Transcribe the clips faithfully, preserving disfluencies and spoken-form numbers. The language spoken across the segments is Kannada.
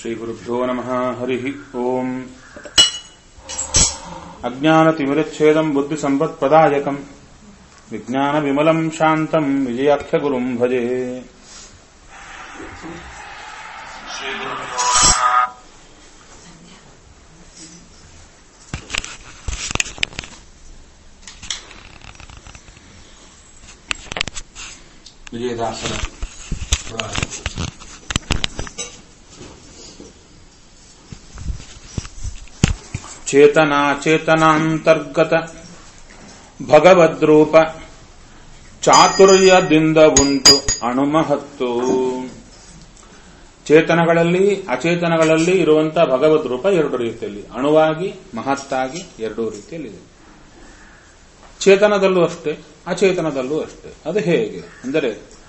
ಶ್ರೀಗುರುಭ್ಯೋ ನಮಃ. ಹರಿ ಓಂ. ಅಜ್ಞಾನತಿಮಿರಚ್ಛೇದಂ ಬುದ್ಧಿಸಂಪತ್ಪ್ರದಾಯಕಂ ವಿಜ್ಞಾನವಿಮಲಂ ಶಾಂತಂ ವಿಜಯಾಖ್ಯಗುರುಂ ಭಜೆ. ವಿಜಯದಾಸರ ಚೇತನಾ ಚೇತನಾಂತರ್ಗತ ಭಗವದ್ರೂಪ ಚಾತುರ್ಯದಿಂದ ಉಂಟು ಅಣುಮಹತ್ತು. ಚೇತನಗಳಲ್ಲಿ ಅಚೇತನಗಳಲ್ಲಿ ಇರುವಂತಹ ಭಗವದ್ ರೂಪ ಎರಡು ರೀತಿಯಲ್ಲಿ, ಅಣುವಾಗಿ ಮಹತ್ತಾಗಿ ಎರಡೂ ರೀತಿಯಲ್ಲಿದೆ. ಚೇತನದಲ್ಲೂ ಅಷ್ಟೇ, ಅಚೇತನದಲ್ಲೂ ಅಷ್ಟೇ. ಅದು ಹೇಗೆ ಅಂದರೆ,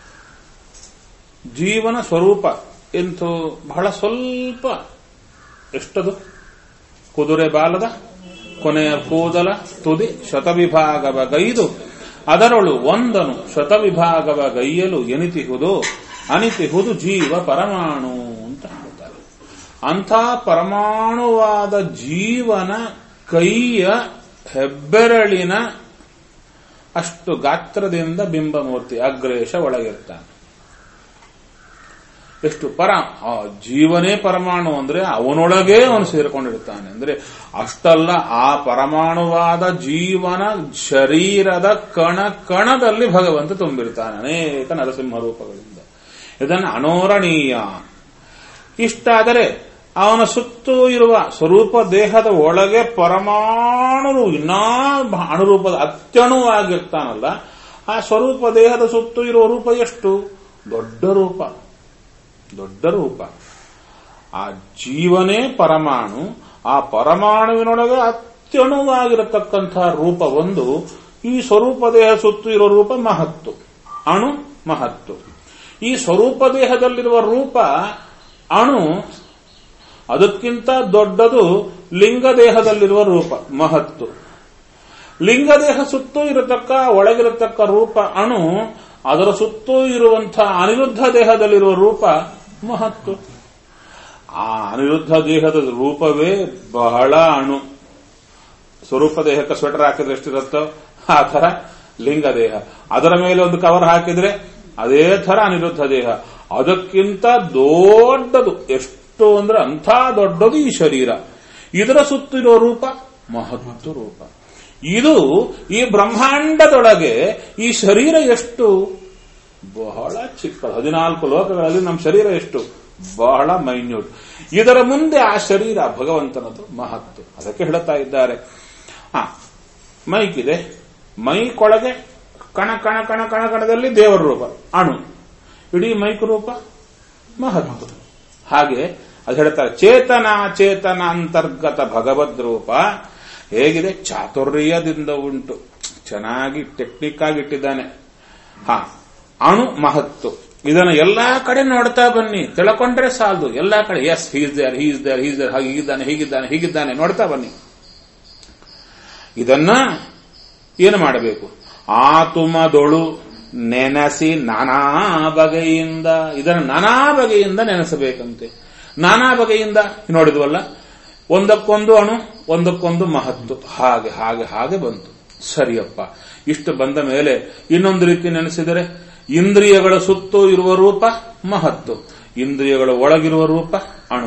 ಜೀವನ ಸ್ವರೂಪ ಎಂತೂ ಬಹಳ ಸ್ವಲ್ಪ, ಎಷ್ಟದು ಕುದುರೆ ಬಾಲದ ಕೊನೆಯ ಕೂದಲ ತುದಿ ಶತವಿಭಾಗವ ಗೈದು ಅದರೊಳು ಒಂದನು ಶತವಿಭಾಗವ ಗೈಯಲು ಎನಿತಿಹುದು ಅನಿತಿಹುದು ಜೀವ ಪರಮಾಣು ಅಂತ ಹೇಳ್ತಾರೆ. ಅಂಥ ಪರಮಾಣುವಾದ ಜೀವನ ಕೈಯ ಹೆಬ್ಬೆರಳಿನ ಅಷ್ಟು ಗಾತ್ರದಿಂದ ಬಿಂಬಮೂರ್ತಿ ಅಗ್ರೇಶ ಒಳಗಿರ್ತಾನೆ. ಎಷ್ಟು ಪರ ಆ ಜೀವನೇ ಪರಮಾಣು ಅಂದ್ರೆ ಅವನೊಳಗೇ ಅವನು ಸೇರಿಕೊಂಡಿರ್ತಾನೆ. ಅಂದ್ರೆ ಅಷ್ಟಲ್ಲ, ಆ ಪರಮಾಣುವಾದ ಜೀವನ ಶರೀರದ ಕಣ ಕಣದಲ್ಲಿ ಭಗವಂತ ತುಂಬಿರ್ತಾನೆ ಅನೇಕ ನರಸಿಂಹ ರೂಪಗಳಿಂದ. ಇದನ್ನು ಅನೋರಣೀಯ. ಇಷ್ಟಾದರೆ ಅವನ ಸುತ್ತೂ ಇರುವ ಸ್ವರೂಪ ದೇಹದ ಒಳಗೆ ಪರಮಾಣು ಇನ್ನೂ ಅಣುರೂಪದ ಅತ್ಯಣುವಾಗಿರ್ತಾನಲ್ಲ, ಆ ಸ್ವರೂಪ ದೇಹದ ಸುತ್ತೂ ಇರುವ ರೂಪ ಎಷ್ಟು ದೊಡ್ಡ ರೂಪ, ದೊಡ್ಡ ರೂಪ. ಆ ಜೀವನೇ ಪರಮಾಣು, ಆ ಪರಮಾಣುವಿನೊಳಗೆ ಅತ್ಯಣುವಾಗಿರತಕ್ಕಂತಹ ರೂಪ ಒಂದು. ಈ ಸ್ವರೂಪ ದೇಹ ಸುತ್ತು ಇರುವ ರೂಪ ಮಹತ್ತು, ಅಣು ಮಹತ್ತು. ಈ ಸ್ವರೂಪ ದೇಹದಲ್ಲಿರುವ ರೂಪ ಅಣು, ಅದಕ್ಕಿಂತ ದೊಡ್ಡದು ಲಿಂಗ ದೇಹದಲ್ಲಿರುವ ರೂಪ ಮಹತ್ತು. ಲಿಂಗದೇಹ ಸುತ್ತೂ ಇರತಕ್ಕ ಒಳಗಿರತಕ್ಕ ರೂಪ ಅಣು, ಅದರ ಸುತ್ತೂ ಇರುವಂತಹ ಅನಿರುದ್ಧ ದೇಹದಲ್ಲಿರುವ ರೂಪ ಮಹತ್ತು. ಆ ಅನಿರುದ್ಧ ದೇಹದ ರೂಪವೇ ಬಹಳ ಅಣು. ಸ್ವರೂಪ ದೇಹಕ್ಕೆ ಸ್ವೆಟರ್ ಹಾಕಿದ್ರೆ ಎಷ್ಟಿರುತ್ತೋ ಆ ತರ ಲಿಂಗ ದೇಹ, ಅದರ ಮೇಲೆ ಒಂದು ಕವರ್ ಹಾಕಿದ್ರೆ ಅದೇ ತರ ಅನಿರುದ್ಧ ದೇಹ. ಅದಕ್ಕಿಂತ ದೊಡ್ಡದು, ಎಷ್ಟು ಅಂದ್ರೆ ಅಂಥ ದೊಡ್ಡದು ಈ ಶರೀರ. ಇದರ ಸುತ್ತಿರುವ ರೂಪ ಮಹತ್ತು ರೂಪ. ಇದು ಈ ಬ್ರಹ್ಮಾಂಡದೊಳಗೆ ಈ ಶರೀರ ಎಷ್ಟು ಬಹಳ ಚಿಕ್ಕದು. ಹದಿನಾಲ್ಕು ಲೋಕಗಳಲ್ಲಿ ನಮ್ಮ ಶರೀರ ಎಷ್ಟು ಬಹಳ ಮೈನ್ಯೂಟ್. ಇದರ ಮುಂದೆ ಆ ಶರೀರ ಭಗವಂತನದು ಮಹತ್ತು. ಅದಕ್ಕೆ ಹೇಳುತ್ತಾ ಇದ್ದಾರೆ, ಆ ಮೈಕಿದೆ, ಮೈಕೊಳಗೆ ಕಣ ಕಣ ಕಣ ಕಣ ಕಣದಲ್ಲಿ ದೇವರ ರೂಪ ಅಣು, ಇಡೀ ಮೈಕ್ ರೂಪ ಮಹತ್ತು. ಹಾಗೆ ಅದು ಹೇಳ್ತಾರೆ, ಚೇತನ ಚೇತನ ಅಂತರ್ಗತ ಭಗವದ್ ರೂಪ ಹೇಗಿದೆ, ಚಾತುರ್ಯದಿಂದ ಉಂಟು. ಚೆನ್ನಾಗಿ ಟೆಕ್ನಿಕ್ ಆಗಿ ಇಟ್ಟಿದ್ದಾನೆ. ಹಾ, ಅಣು ಮಹತ್ತು. ಇದನ್ನು ಎಲ್ಲಾ ಕಡೆ ನೋಡ್ತಾ ಬನ್ನಿ, ತಿಳ್ಕೊಂಡ್ರೆ ಸಾಲದು. ಎಲ್ಲಾ ಕಡೆ yes he's there he's there he's there ಹಾಗೆ ಹೀಗಿದ್ದಾನೆ ಹೀಗಿದ್ದಾನೆ ಹೀಗಿದ್ದಾನೆ ನೋಡ್ತಾ ಬನ್ನಿ. ಇದನ್ನ ಏನು ಮಾಡಬೇಕು, ಆತುಮದೊಳು ನೆನೆಸಿ ನಾನಾ ಬಗೆಯಿಂದ, ಇದನ್ನು ನಾನಾ ಬಗೆಯಿಂದ ನೆನೆಸಬೇಕಂತೆ. ನಾನಾ ಬಗೆಯಿಂದ ನೋಡಿದ್ವಲ್ಲ, ಒಂದಕ್ಕೊಂದು ಅಣು, ಒಂದಕ್ಕೊಂದು ಮಹತ್ತು, ಹಾಗೆ ಹಾಗೆ ಹಾಗೆ ಬಂತು. ಸರಿಯಪ್ಪ, ಇಷ್ಟು ಬಂದ ಮೇಲೆ ಇನ್ನೊಂದು ರೀತಿ ನೆನೆಸಿದರೆ, ಇಂದ್ರಿಯಗಳ ಸುತ್ತೂ ಇರುವ ರೂಪ ಮಹತ್ತು, ಇಂದ್ರಿಯಗಳ ಒಳಗಿರುವ ರೂಪ ಅಣು.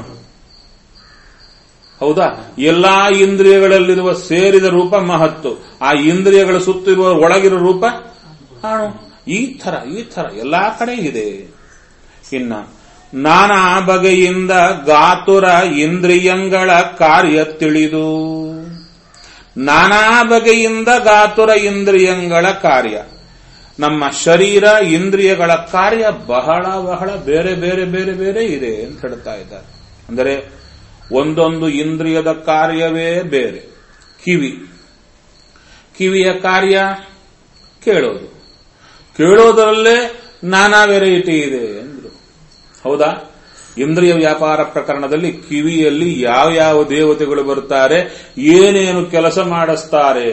ಹೌದಾ? ಎಲ್ಲಾ ಇಂದ್ರಿಯಗಳಲ್ಲಿರುವ ಸೇರಿದ ರೂಪ ಮಹತ್ತು, ಆ ಇಂದ್ರಿಯಗಳ ಸುತ್ತೂ ಇರುವ ಒಳಗಿರುವ ರೂಪ ಅಣು. ಈ ತರ ಈ ತರ ಎಲ್ಲಾ ಕಡೆ ಇದೆ. ಇನ್ನ ನಾನಾ ಬಗೆಯಿಂದ ಗಾತುರ ಇಂದ್ರಿಯಗಳ ಕಾರ್ಯ ತಿಳಿದು, ನಾನಾ ಬಗೆಯಿಂದ ಗಾತುರ ಇಂದ್ರಿಯಗಳ ಕಾರ್ಯ, ನಮ್ಮ ಶರೀರ ಇಂದ್ರಿಯಗಳ ಕಾರ್ಯ ಬಹಳ ಬಹಳ ಬೇರೆ ಬೇರೆ ಬೇರೆ ಬೇರೆ ಇದೆ ಅಂತ ಹೇಳ್ತಾ ಇದ್ದಾರೆ. ಅಂದರೆ ಒಂದೊಂದು ಇಂದ್ರಿಯದ ಕಾರ್ಯವೇ ಬೇರೆ. ಕಿವಿ, ಕಿವಿಯ ಕಾರ್ಯ ಕೇಳೋದು, ಕೇಳೋದರಲ್ಲೇ ನಾನಾ ವೆರೈಟಿ ಇದೆ ಅಂದ್ರು. ಹೌದಾ? ಇಂದ್ರಿಯ ವ್ಯಾಪಾರ ಪ್ರಕರಣದಲ್ಲಿ ಕಿವಿಯಲ್ಲಿ ಯಾವ ಯಾವ ದೇವತೆಗಳು ಬರ್ತಾರೆ, ಏನೇನು ಕೆಲಸ ಮಾಡಿಸ್ತಾರೆ,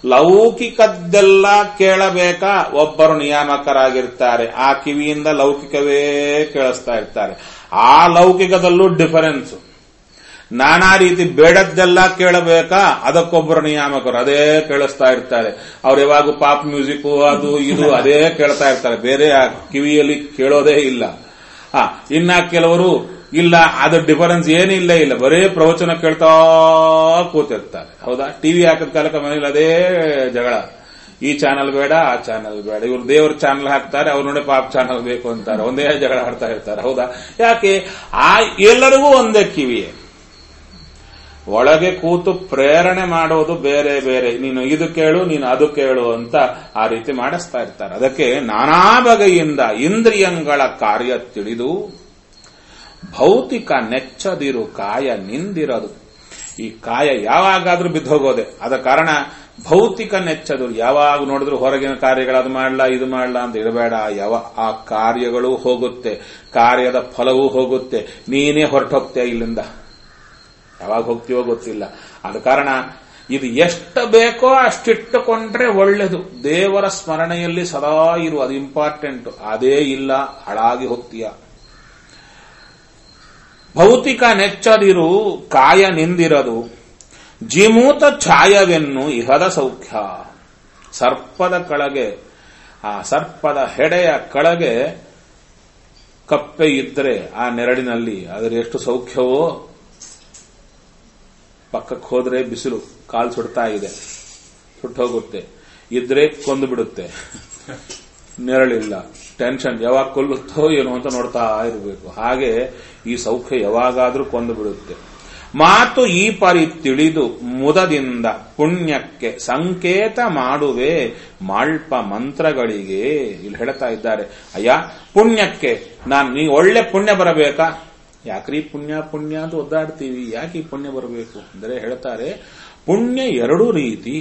ಲೌಕಿಕದ್ದೆಲ್ಲ ಕೇಳಬೇಕಾ? ಒಬ್ಬರು ನಿಯಾಮಕರಾಗಿರ್ತಾರೆ, ಆ ಕಿವಿಯಿಂದ ಲೌಕಿಕವೇ ಕೇಳಿಸ್ತಾ ಇರ್ತಾರೆ. ಆ ಲೌಕಿಕದಲ್ಲೂ ಡಿಫರೆನ್ಸ್. ನಾನಾ ರೀತಿ ಬೇಡದ್ದೆಲ್ಲ ಕೇಳಬೇಕಾ? ಅದಕ್ಕೊಬ್ಬರು ನಿಯಾಮಕರು, ಅದೇ ಕೇಳಿಸ್ತಾ ಇರ್ತಾರೆ. ಅವ್ರು ಯಾವಾಗ ಪಾಪ್ ಮ್ಯೂಸಿಕ್ ಅದು ಇದು ಅದೇ ಕೇಳ್ತಾ ಇರ್ತಾರೆ, ಬೇರೆ ಆ ಕಿವಿಯಲ್ಲಿ ಕೇಳೋದೇ ಇಲ್ಲ. ಆ ಇನ್ನ ಕೆಲವರು ಇಲ್ಲ, ಅದು ಡಿಫರೆನ್ಸ್ ಏನಿಲ್ಲ ಇಲ್ಲ, ಬರೇ ಪ್ರವಚನ ಕೇಳ್ತಾ ಕೂತಿರ್ತಾರೆ. ಹೌದಾ? ಟಿವಿ ಹಾಕಿದ ಕಾಲಕ್ಕೆ ಮನೇಲಿ ಅದೇ ಜಗಳ, ಈ ಚಾನಲ್ ಬೇಡ ಆ ಚಾನಲ್ ಬೇಡ, ಇವ್ರು ದೇವ್ರ ಚಾನಲ್ ಹಾಕ್ತಾರೆ, ಅವ್ರು ನೋಡಿ ಪಾಪ್ ಚಾನಲ್ ಬೇಕು ಅಂತಾರೆ, ಒಂದೇ ಜಗಳ ಆಡ್ತಾ ಇರ್ತಾರೆ. ಹೌದಾ? ಯಾಕೆ? ಆ ಎಲ್ಲರಿಗೂ ಒಂದೇ ಕಿವಿಯೇ. ಒಳಗೆ ಕೂತು ಪ್ರೇರಣೆ ಮಾಡೋದು ಬೇರೆ ಬೇರೆ. ನೀನು ಇದು ಕೇಳು, ನೀನು ಅದು ಕೇಳು ಅಂತ ಆ ರೀತಿ ಮಾಡಿಸ್ತಾ ಇರ್ತಾರೆ. ಅದಕ್ಕೆ ನಾನಾ ಬಗೆಯಿಂದ ಇಂದ್ರಿಯಗಳ ಕಾರ್ಯ ತಿಳಿದು ಭೌತಿಕ ನೆಚ್ಚದಿರು ಕಾಯ ನಿಂದಿರದು. ಈ ಕಾಯ ಯಾವಾಗಾದ್ರೂ ಬಿದ್ದೋಗೋದೆ. ಅದ ಕಾರಣ ಭೌತಿಕ ನೆಚ್ಚದು. ಯಾವಾಗ ನೋಡಿದ್ರು ಹೊರಗಿನ ಕಾರ್ಯಗಳು ಅದು ಮಾಡಲ್ಲ ಇದು ಮಾಡಲ್ಲ ಅಂತ ಇರಬೇಡ. ಯಾವ ಆ ಕಾರ್ಯಗಳು ಹೋಗುತ್ತೆ, ಕಾರ್ಯದ ಫಲವೂ ಹೋಗುತ್ತೆ, ನೀನೇ ಹೊರಟೋಗ್ತೀಯ ಇಲ್ಲಿಂದ. ಯಾವಾಗ ಹೋಗ್ತೀವೋ ಗೊತ್ತಿಲ್ಲ. ಆದ ಕಾರಣ ಇದು ಎಷ್ಟು ಬೇಕೋ ಅಷ್ಟಿಟ್ಟುಕೊಂಡ್ರೆ ಒಳ್ಳೆದು. ದೇವರ ಸ್ಮರಣೆಯಲ್ಲಿ ಸದಾ ಇರು, ಅದು ಇಂಪಾರ್ಟೆಂಟ್. ಅದೇ ಇಲ್ಲ, ಹಾಳಾಗಿ ಹೋಗ್ತೀಯ. ಭೌತಿಕ ನೆಚ್ಚದಿರು ಕಾಯ ನಿಂದಿರದು, ಜಿಮೂತ ಛಾಯವೆನ್ನು ಇಹದ ಸೌಖ್ಯ. ಸರ್ಪದ ಕೆಳಗೆ, ಆ ಸರ್ಪದ ಹೆಡೆಯ ಕೆಳಗೆ ಕಪ್ಪೆ ಇದ್ರೆ ಆ ನೆರಳಿನಲ್ಲಿ ಅದರ ಎಷ್ಟು ಸೌಖ್ಯವೋ, ಪಕ್ಕಕ್ಕೆ ಹೋದ್ರೆ ಬಿಸಿಲು ಕಾಲು ಸುಡ್ತಾ ಇದೆ, ಸುಟ್ಟೋಗುತ್ತೆ. ಇದ್ರೆ ಕೊಂದು ಬಿಡುತ್ತೆ. ನೆರಳಿಲ್ಲ, ಟೆನ್ಷನ್, ಯಾವಾಗ ಕೊಲ್ಲುತ್ತೋ ಏನೋ ಅಂತ ನೋಡ್ತಾ ಇರಬೇಕು. ಹಾಗೆ ಈ ಸೌಖ್ಯ ಯಾವಾಗಾದ್ರೂ ಕೊಂದು ಬಿಡುತ್ತೆ. ಮಾತು ಈ ಪರಿ ತಿಳಿದು ಮುದದಿಂದ ಪುಣ್ಯಕ್ಕೆ ಸಂಕೇತ ಮಾಡುವೆ ಮಾಳ್ಪ ಮಂತ್ರಗಳಿಗೆ. ಇಲ್ಲಿ ಹೇಳ್ತಾ ಇದ್ದಾರೆ, ಅಯ್ಯ ಪುಣ್ಯಕ್ಕೆ ನಾನು ನೀ ಒಳ್ಳೆ ಪುಣ್ಯ ಬರಬೇಕಾ? ಯಾಕ್ರಿ ಪುಣ್ಯ ಪುಣ್ಯ ಅಂತ ಒದ್ದಾಡ್ತೀವಿ, ಯಾಕೆ ಈ ಪುಣ್ಯ ಬರಬೇಕು ಅಂದರೆ ಹೇಳ್ತಾರೆ, ಪುಣ್ಯ ಎರಡು ರೀತಿ.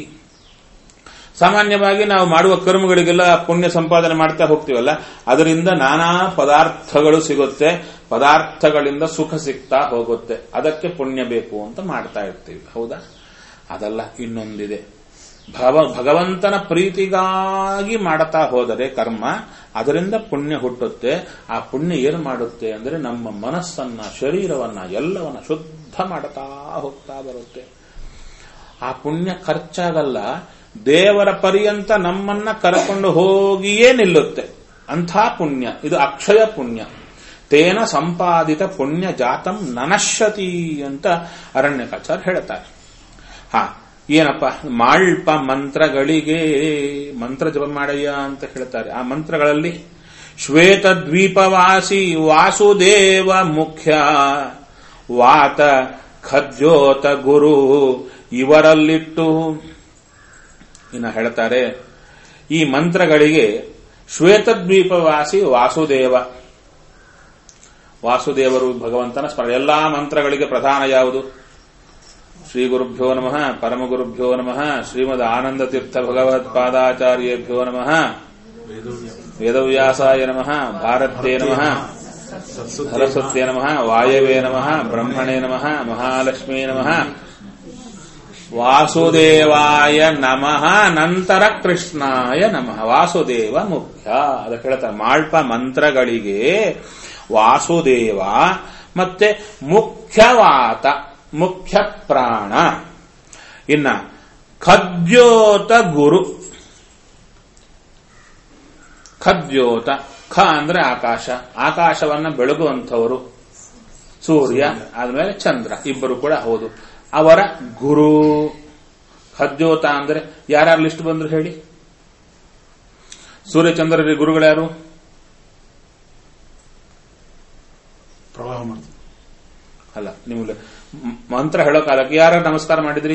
ಸಾಮಾನ್ಯವಾಗಿ ನಾವು ಮಾಡುವ ಕರ್ಮಗಳಿಗೆಲ್ಲ ಪುಣ್ಯ ಸಂಪಾದನೆ ಮಾಡ್ತಾ ಹೋಗ್ತೀವಲ್ಲ, ಅದರಿಂದ ನಾನಾ ಪದಾರ್ಥಗಳು ಸಿಗುತ್ತೆ, ಪದಾರ್ಥಗಳಿಂದ ಸುಖ ಸಿಗ್ತಾ ಹೋಗುತ್ತೆ, ಅದಕ್ಕೆ ಪುಣ್ಯ ಬೇಕು ಅಂತ ಮಾಡ್ತಾ ಇರ್ತೀವಿ. ಹೌದಾ? ಅದಲ್ಲ, ಇನ್ನೊಂದಿದೆ. ಭವ ಭಗವಂತನ ಪ್ರೀತಿಗಾಗಿ ಮಾಡ್ತಾ ಹೋದರೆ ಕರ್ಮ, ಅದರಿಂದ ಪುಣ್ಯ ಹುಟ್ಟುತ್ತೆ. ಆ ಪುಣ್ಯ ಏನು ಮಾಡುತ್ತೆ ಅಂದರೆ ನಮ್ಮ ಮನಸ್ಸನ್ನ, ಶರೀರವನ್ನ, ಎಲ್ಲವನ್ನ ಶುದ್ಧ ಮಾಡ್ತಾ ಹೋಗ್ತಾ ಬರುತ್ತೆ. ಆ ಪುಣ್ಯ ಖರ್ಚಾಗಲ್ಲ, ದೇವರ ಪರ್ಯಂತ ನಮ್ಮನ್ನ ಕರ್ಕೊಂಡು ಹೋಗಿಯೇ ನಿಲ್ಲುತ್ತೆ. ಅಂಥ ಪುಣ್ಯ ಇದು. ಅಕ್ಷಯ ಪುಣ್ಯ. ತೇನ ಸಂಪಾದಿತ ಪುಣ್ಯ ಜಾತಂ ನನಶ್ಯತಿ ಅಂತ ಅರಣ್ಯಕಾಚಾರ್ಯ ಹೇಳ್ತಾರೆ. ಹಾ, ಏನಪ್ಪ? ಮಾಳ್ಪ ಮಂತ್ರಗಳಿಗೆ ಮಂತ್ರ ಜಪ ಮಾಡಯ್ಯ ಅಂತ ಹೇಳ್ತಾರೆ. ಆ ಮಂತ್ರಗಳಲ್ಲಿ ಶ್ವೇತ ದ್ವೀಪವಾಸಿ ವಾಸುದೇವ ಮುಖ್ಯ, ವಾತ ಖಜ್ಜೋತ ಗುರು ಇವರಲ್ಲಿಟ್ಟು. ಇನ್ನು ಹೇಳ್ತಾರೆ, ಈ ಮಂತ್ರಗಳಿಗೆ ಶ್ವೇತದ್ವೀಪವಾಸಿ ವಾಸುದೇವ, ವಾಸುದೇವರು ಭಗವಂತನ ಸ್ಮರಣೆ. ಎಲ್ಲಾ ಮಂತ್ರಗಳಿಗೆ ಪ್ರಧಾನ ಯಾವುದು? ಶ್ರೀ ಗುರುಭ್ಯೋ ನಮಃ, ಪರಮ ಗುರುಭ್ಯೋ ನಮಃ, ಶ್ರೀಮದ್ ಆನಂದ ತೀರ್ಥ ಭಗವತ್ಪಾದಾಚಾರ್ಯೇಭ್ಯೋ ನಮಃ, ವೇದವ್ಯಾಸಾಯ ನಮಃ, ಭಾರತೇ ನಮಃ, ಸರಸ್ವತ್ಯೇ ನಮಃ, ವಾಯವೇ ನಮಃ, ಬ್ರಹ್ಮಣೇ ನಮಃ, ಮಹಾಲಕ್ಷ್ಮೀ ನಮಃ, ವಾಸುದೇವಾಯ ನಮಃ, ನಂತರ ಕೃಷ್ಣಾಯ ನಮಃ. ವಾಸುದೇವ ಮುಖ್ಯ. ಅದಕ್ಕೆ ಹೇಳ್ತಾರೆ, ಮಾಳ್ಪ ಮಂತ್ರಗಳಿಗೆ ವಾಸುದೇವ ಮತ್ತೆ ಮುಖ್ಯವಾತ, ಮುಖ್ಯ ಪ್ರಾಣ. ಇನ್ನ ಖದ್ಯೋತ ಗುರು. ಖದ್ಯೋತ, ಖ ಅಂದ್ರೆ ಆಕಾಶ, ಆಕಾಶವನ್ನ ಬೆಳಗುವಂಥವರು ಸೂರ್ಯ, ಆದ್ಮೇಲೆ ಚಂದ್ರ, ಇಬ್ಬರು ಕೂಡ ಹೌದು. ಅವರ ಗುರು ಖದ್ಯೋತ ಅಂದ್ರೆ ಯಾರ್ಯಾರು ಲಿಸ್ಟ್ ಬಂದ್ರು ಹೇಳಿ? ಸೂರ್ಯಚಂದ್ರರಿಗೆ ಗುರುಗಳ್ಯಾರು? ಪ್ರವಾಹ ಮಾಡ್ತಾರೆ ಅಲ್ಲ, ನಿಮ್ಗೆ ಮಂತ್ರ ಹೇಳೋ ಕಾಲಕ್ಕೆ ಯಾರು ನಮಸ್ಕಾರ ಮಾಡಿದ್ರಿ?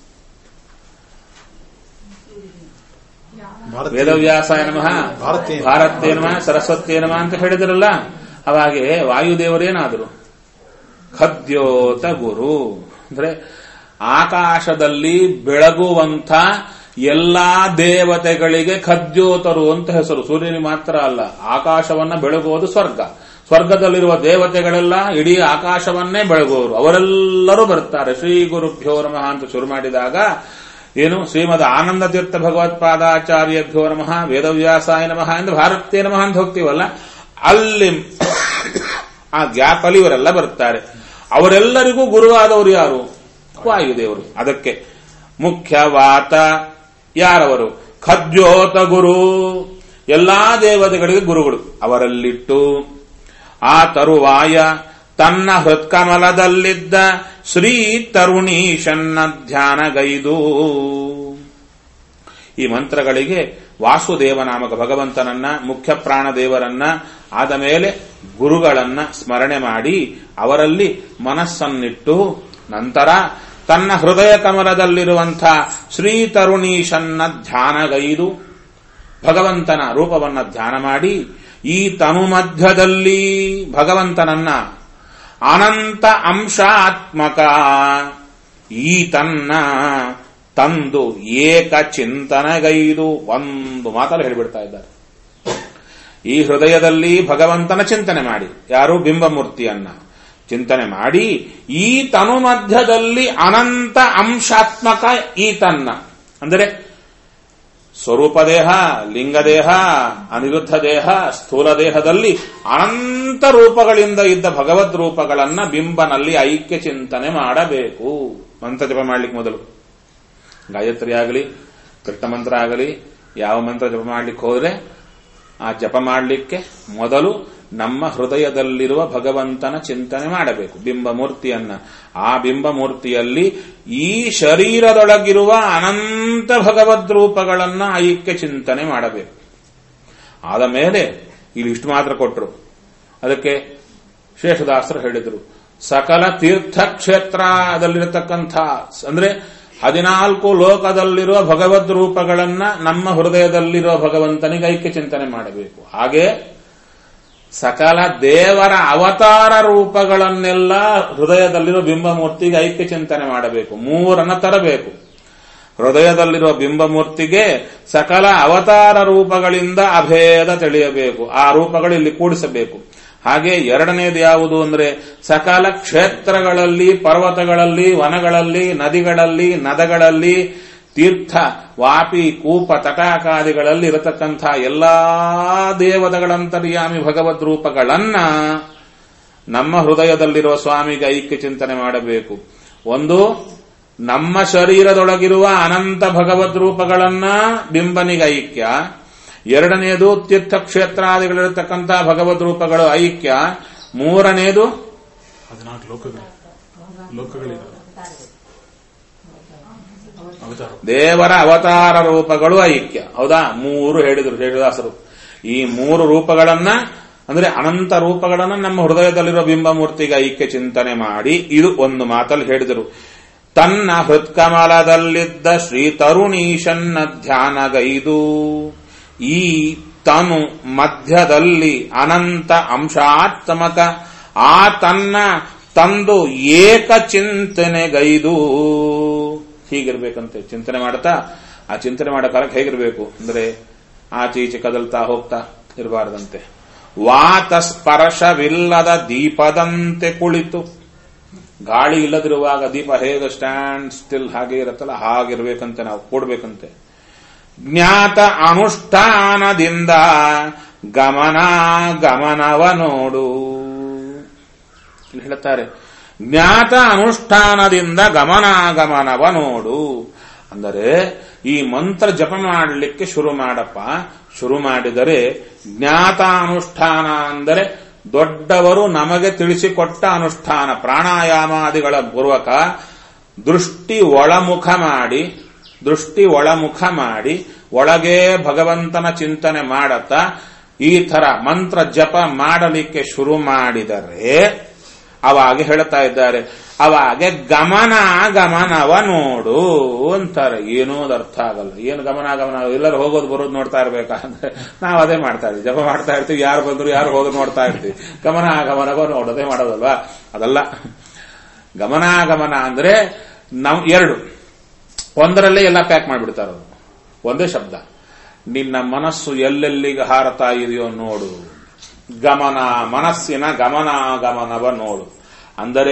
ವೇದವ್ಯಾಸಾಯ ನಮಃ, ಭಾರತೇ ನಮಃ, ಸರಸ್ವತೇ ನಮಃ ಅಂತ ಹೇಳಿದ್ರಲ್ಲ. ಅವಾಗೆ ವಾಯುದೇವರೇನಾದ್ರು ಖದ್ಯೋತ ಗುರು ಅಂದ್ರೆ ಆಕಾಶದಲ್ಲಿ ಬೆಳಗುವಂಥ ಎಲ್ಲಾ ದೇವತೆಗಳಿಗೆ ಖದ್ಯೋತರು ಅಂತ ಹೆಸರು. ಸೂರ್ಯನಿಗೆ ಮಾತ್ರ ಅಲ್ಲ, ಆಕಾಶವನ್ನ ಬೆಳಗುವುದು ಸ್ವರ್ಗ. ಸ್ವರ್ಗದಲ್ಲಿರುವ ದೇವತೆಗಳೆಲ್ಲ ಇಡೀ ಆಕಾಶವನ್ನೇ ಬೆಳಗುವರು, ಅವರೆಲ್ಲರೂ ಬರ್ತಾರೆ. ಶ್ರೀ ಗುರುಭ್ಯೋ ನಮಃ ಅಂತ ಶುರು ಮಾಡಿದಾಗ ಏನು ಶ್ರೀಮದ್ ಆನಂದ ತೀರ್ಥ ಭಗವತ್ಪಾದಾಚಾರ್ಯಭ್ಯೋ ನಮಃ, ವೇದವ್ಯಾಸಾಯ ನಮಃ ಎಂದು ಭಾರತೀಯ ನಮಃ ಅಂತ ಹೋಗ್ತೀವಲ್ಲ, ಅಲ್ಲಿ ಆ ಗ್ಯಾಪ್ ಅಲ್ಲಿ ಇವರೆಲ್ಲ ಬರ್ತಾರೆ. ಅವರೆಲ್ಲರಿಗೂ ಗುರುವಾದವರು ಯಾರು? ವಾಯುದೇವರು. ಅದಕ್ಕೆ ಮುಖ್ಯವಾತ ಯಾರವರು? ಖದ್ಯೋತ ಗುರು, ಎಲ್ಲಾ ದೇವತೆಗಳಿಗೆ ಗುರುಗಳು. ಅವರಲ್ಲಿಟ್ಟು ಆ ತರುವಾಯ ತನ್ನ ಹೃತ್ಕಮಲದಲ್ಲಿದ್ದ ಶ್ರೀ ತರುಣೀಶನ್ನ ಧ್ಯಾನಗೈದು. ಈ ಮಂತ್ರಗಳಿಗೆ ವಾಸುದೇವನಾಮಕ ಭಗವಂತನನ್ನ, ಮುಖ್ಯ ಪ್ರಾಣದೇವರನ್ನ, ಆದ ಮೇಲೆ ಗುರುಗಳನ್ನ ಸ್ಮರಣೆ ಮಾಡಿ ಅವರಲ್ಲಿ ಮನಸ್ಸನ್ನಿಟ್ಟು ನಂತರ ತನ್ನ ಹೃದಯ ಕಮಲದಲ್ಲಿರುವಂಥ ಶ್ರೀ ತರುಣೀಶನ್ನ ಧ್ಯಾನಗೈದು ಭಗವಂತನ ರೂಪವನ್ನ ಧ್ಯಾನ ಮಾಡಿ ಈ ತನು ಮಧ್ಯದಲ್ಲಿ ಭಗವಂತನನ್ನ ಅನಂತ ಅಂಶಾತ್ಮಕ ಈ ತನ್ನ ತಂದು ಏಕ ಚಿಂತನಗೈದು. ಒಂದು ಮಾತಲ್ಲಿ ಹೇಳಿಬಿಡ್ತಾ ಇದ್ದಾರೆ. ಈ ಹೃದಯದಲ್ಲಿ ಭಗವಂತನ ಚಿಂತನೆ ಮಾಡಿ, ಯಾರು? ಬಿಂಬಮೂರ್ತಿಯನ್ನ ಚಿಂತನೆ ಮಾಡಿ ಈ ತನು ಮಧ್ಯದಲ್ಲಿ ಅನಂತ ಅಂಶಾತ್ಮಕ ಈ ತನ್ನ ಅಂದರೆ ಸ್ವರೂಪ ದೇಹ, ಲಿಂಗದೇಹ, ಅನಿರುದ್ಧ ದೇಹ, ಸ್ಥೂಲ ದೇಹದಲ್ಲಿ ಅನಂತ ರೂಪಗಳಿಂದ ಇದ್ದ ಭಗವದ್ ರೂಪಗಳನ್ನ ಬಿಂಬನಲ್ಲಿ ಐಕ್ಯ ಚಿಂತನೆ ಮಾಡಬೇಕು. ಮಂತ್ರ ಜಪ ಮಾಡ್ಲಿಕ್ಕೆ ಮೊದಲು ಗಾಯತ್ರಿ ಆಗಲಿ, ಕೃಷ್ಣ ಮಂತ್ರ ಆಗಲಿ, ಯಾವ ಮಂತ್ರ ಜಪ ಮಾಡ್ಲಿಕ್ಕೆ ಹೋದ್ರೆ ಆ ಜಪ ಮಾಡಲಿಕ್ಕೆ ಮೊದಲು ನಮ್ಮ ಹೃದಯದಲ್ಲಿರುವ ಭಗವಂತನ ಚಿಂತನೆ ಮಾಡಬೇಕು, ಬಿಂಬಮೂರ್ತಿಯನ್ನ. ಆ ಬಿಂಬಮೂರ್ತಿಯಲ್ಲಿ ಈ ಶರೀರದೊಳಗಿರುವ ಅನಂತ ಭಗವದ್ ರೂಪಗಳನ್ನ ಐಕ್ಯ ಚಿಂತನೆ ಮಾಡಬೇಕು. ಆದ ಮೇಲೆ ಇಲ್ಲಿ ಇಷ್ಟು ಮಾತ್ರ ಕೊಟ್ಟರು. ಅದಕ್ಕೆ ಶೇಷದಾಸರು ಹೇಳಿದರು, ಸಕಲ ತೀರ್ಥಕ್ಷೇತ್ರದಲ್ಲಿರತಕ್ಕಂಥ ಅಂದ್ರೆ ಹದಿನಾಲ್ಕು ಲೋಕದಲ್ಲಿರುವ ಭಗವದ್ ರೂಪಗಳನ್ನ ನಮ್ಮ ಹೃದಯದಲ್ಲಿರುವ ಭಗವಂತನಿಗೆ ಐಕ್ಯ ಚಿಂತನೆ ಮಾಡಬೇಕು. ಹಾಗೆ ಸಕಲ ದೇವರ ಅವತಾರ ರೂಪಗಳನ್ನೆಲ್ಲ ಹೃದಯದಲ್ಲಿರುವ ಬಿಂಬಮೂರ್ತಿಗೆ ಐಕ್ಯ ಚಿಂತನೆ ಮಾಡಬೇಕು. ಮೂರನ್ನ ತರಬೇಕು. ಹೃದಯದಲ್ಲಿರುವ ಬಿಂಬಮೂರ್ತಿಗೆ ಸಕಲ ಅವತಾರ ರೂಪಗಳಿಂದ ಅಭೇದ ತಿಳಿಯಬೇಕು. ಆ ರೂಪಗಳು ಇಲ್ಲಿ ಕೂಡಿಸಬೇಕು. ಹಾಗೆ ಎರಡನೇದು ಯಾವುದು ಅಂದ್ರೆ ಸಕಲ ಕ್ಷೇತ್ರಗಳಲ್ಲಿ, ಪರ್ವತಗಳಲ್ಲಿ, ವನಗಳಲ್ಲಿ, ನದಿಗಳಲ್ಲಿ, ನದಗಳಲ್ಲಿ, ತೀರ್ಥ, ವಾಪಿ, ಕೂಪ, ತಟಾಕಾದಿಗಳಲ್ಲಿ ಇರತಕ್ಕಂಥ ಎಲ್ಲಾ ದೇವತೆಗಳಂತರ್ಯಾಮಿ ಭಗವದ್ ರೂಪಗಳನ್ನ ನಮ್ಮ ಹೃದಯದಲ್ಲಿರುವ ಸ್ವಾಮಿಗೆ ಐಕ್ಯ ಚಿಂತನೆ ಮಾಡಬೇಕು. ಒಂದು ನಮ್ಮ ಶರೀರದೊಳಗಿರುವ ಅನಂತ ಭಗವದ್ ರೂಪಗಳನ್ನ ಬಿಂಬನಿಗೆ ಐಕ್ಯ. ಎರಡನೆಯದು ತೀರ್ಥಕ್ಷೇತ್ರಾದಿಗಳಿರತಕ್ಕಂಥ ಭಗವದ್ ರೂಪಗಳು ಐಕ್ಯ. ಮೂರನೆಯದು ಹದಿನಾಲ್ಕು ಲೋಕಗಳು ಲೋಕಗಳಿವೆ ದೇವರ ಅವತಾರ ರೂಪಗಳು ಐಕ್ಯ. ಹೌದಾ? ಮೂರು ಹೇಳಿದರು ಶೇಷದಾಸರು. ಈ ಮೂರು ರೂಪಗಳನ್ನ ಅಂದ್ರೆ ಅನಂತ ರೂಪಗಳನ್ನ ನಮ್ಮ ಹೃದಯದಲ್ಲಿರುವ ಬಿಂಬಮೂರ್ತಿಗೆ ಐಕ್ಯ ಚಿಂತನೆ ಮಾಡಿ ಇದು ಒಂದು ಮಾತಲ್ಲಿ ಹೇಳಿದರು. ತನ್ನ ಹೃತ್ಕಮಲದಲ್ಲಿದ್ದ ಶ್ರೀ ತರುಣೀಶನ್ನ ಧ್ಯಾನಗೈದು ಈ ತನು ಮಧ್ಯದಲ್ಲಿ ಅನಂತ ಅಂಶಾತ್ಮಕ ಆ ತನ್ನ ತಂದು ಏಕ ಚಿಂತನೆಗೈದು. ಹೀಗಿರ್ಬೇಕಂತೆ ಚಿಂತನೆ ಮಾಡ್ತಾ. ಆ ಚಿಂತನೆ ಮಾಡೋ ಕಾಲಕ್ಕೆ ಹೇಗಿರ್ಬೇಕು ಅಂದ್ರೆ ಆಚೆ ಈಚೆ ಕದಲ್ತಾ ಹೋಗ್ತಾ ಇರಬಾರದಂತೆ. ವಾತ ಸ್ಪರ್ಶವಿಲ್ಲದ ದೀಪದಂತೆ ಕುಳಿತು, ಗಾಳಿ ಇಲ್ಲದಿರುವಾಗ ದೀಪ ಹೇಗೆ ಸ್ಟ್ಯಾಂಡ್ ಸ್ಟಿಲ್ ಹಾಗೆ ಇರುತ್ತಲ್ಲ ಹಾಗಿರ್ಬೇಕಂತೆ, ನಾವು ಕೂಡ್ಬೇಕಂತೆ. ಜ್ಞಾತ ಅನುಷ್ಠಾನದಿಂದ ಗಮನ ಗಮನವ ನೋಡು ಹೇಳ್ತಾರೆ. ಜ್ಞಾತ ಅನುಷ್ಠಾನದಿಂದ ಗಮನಾಗಮನವ ನೋಡು ಅಂದರೆ ಈ ಮಂತ್ರ ಜಪ ಮಾಡಲಿಕ್ಕೆ ಶುರು ಮಾಡಪ್ಪ. ಶುರು ಮಾಡಿದರೆ ಜ್ಞಾತಾನುಷ್ಠಾನ ಅಂದರೆ ದೊಡ್ಡವರು ನಮಗೆ ತಿಳಿಸಿಕೊಟ್ಟ ಅನುಷ್ಠಾನ, ಪ್ರಾಣಾಯಾಮಾದಿಗಳ ಪೂರ್ವಕ ದೃಷ್ಟಿ ಒಳಮುಖ ಮಾಡಿ ದೃಷ್ಟಿ ಒಳಮುಖ ಮಾಡಿ ಒಳಗೆ ಭಗವಂತನ ಚಿಂತನೆ ಮಾಡತಾ ಈ ತರ ಮಂತ್ರ ಜಪ ಮಾಡಲಿಕ್ಕೆ ಶುರು ಮಾಡಿದರೆ ಅವಾಗ ಹೇಳ್ತಾ ಇದ್ದಾರೆ, ಅವಾಗೆ ಗಮನ ಗಮನವ ನೋಡು ಅಂತಾರೆ. ಏನೋ ಅದು ಅರ್ಥ ಆಗಲ್ಲ. ಏನು ಗಮನ ಗಮನ? ಎಲ್ಲರೂ ಹೋಗೋದು ಬರೋದು ನೋಡ್ತಾ ಇರ್ಬೇಕಂದ್ರೆ ನಾವು ಅದೇ ಮಾಡ್ತಾ ಇರ್ತೀವಿ, ಜಪ ಮಾಡ್ತಾ ಇರ್ತೀವಿ, ಯಾರು ಬಂದ್ರು ಯಾರು ಹೋಗೋದು ನೋಡ್ತಾ ಇರ್ತೀವಿ. ಗಮನ ಗಮನವ ನೋಡೋದೇ ಮಾಡೋದಲ್ವಾ? ಅದಲ್ಲ. ಗಮನಾಗಮನ ಅಂದ್ರೆ ನಾವು ಎರಡು ಒಂದರಲ್ಲೇ ಎಲ್ಲ ಪ್ಯಾಕ್ ಮಾಡಿಬಿಡ್ತಾರ. ಒಂದೇ ಶಬ್ದ. ನಿನ್ನ ಮನಸ್ಸು ಎಲ್ಲೆಲ್ಲಿಗೆ ಹಾರತಾ ಇದೆಯೋ ನೋಡು. ಗಮನ, ಮನಸ್ಸಿನ ಗಮನಾಗಮನವ ನೋಡು. ಅಂದರೆ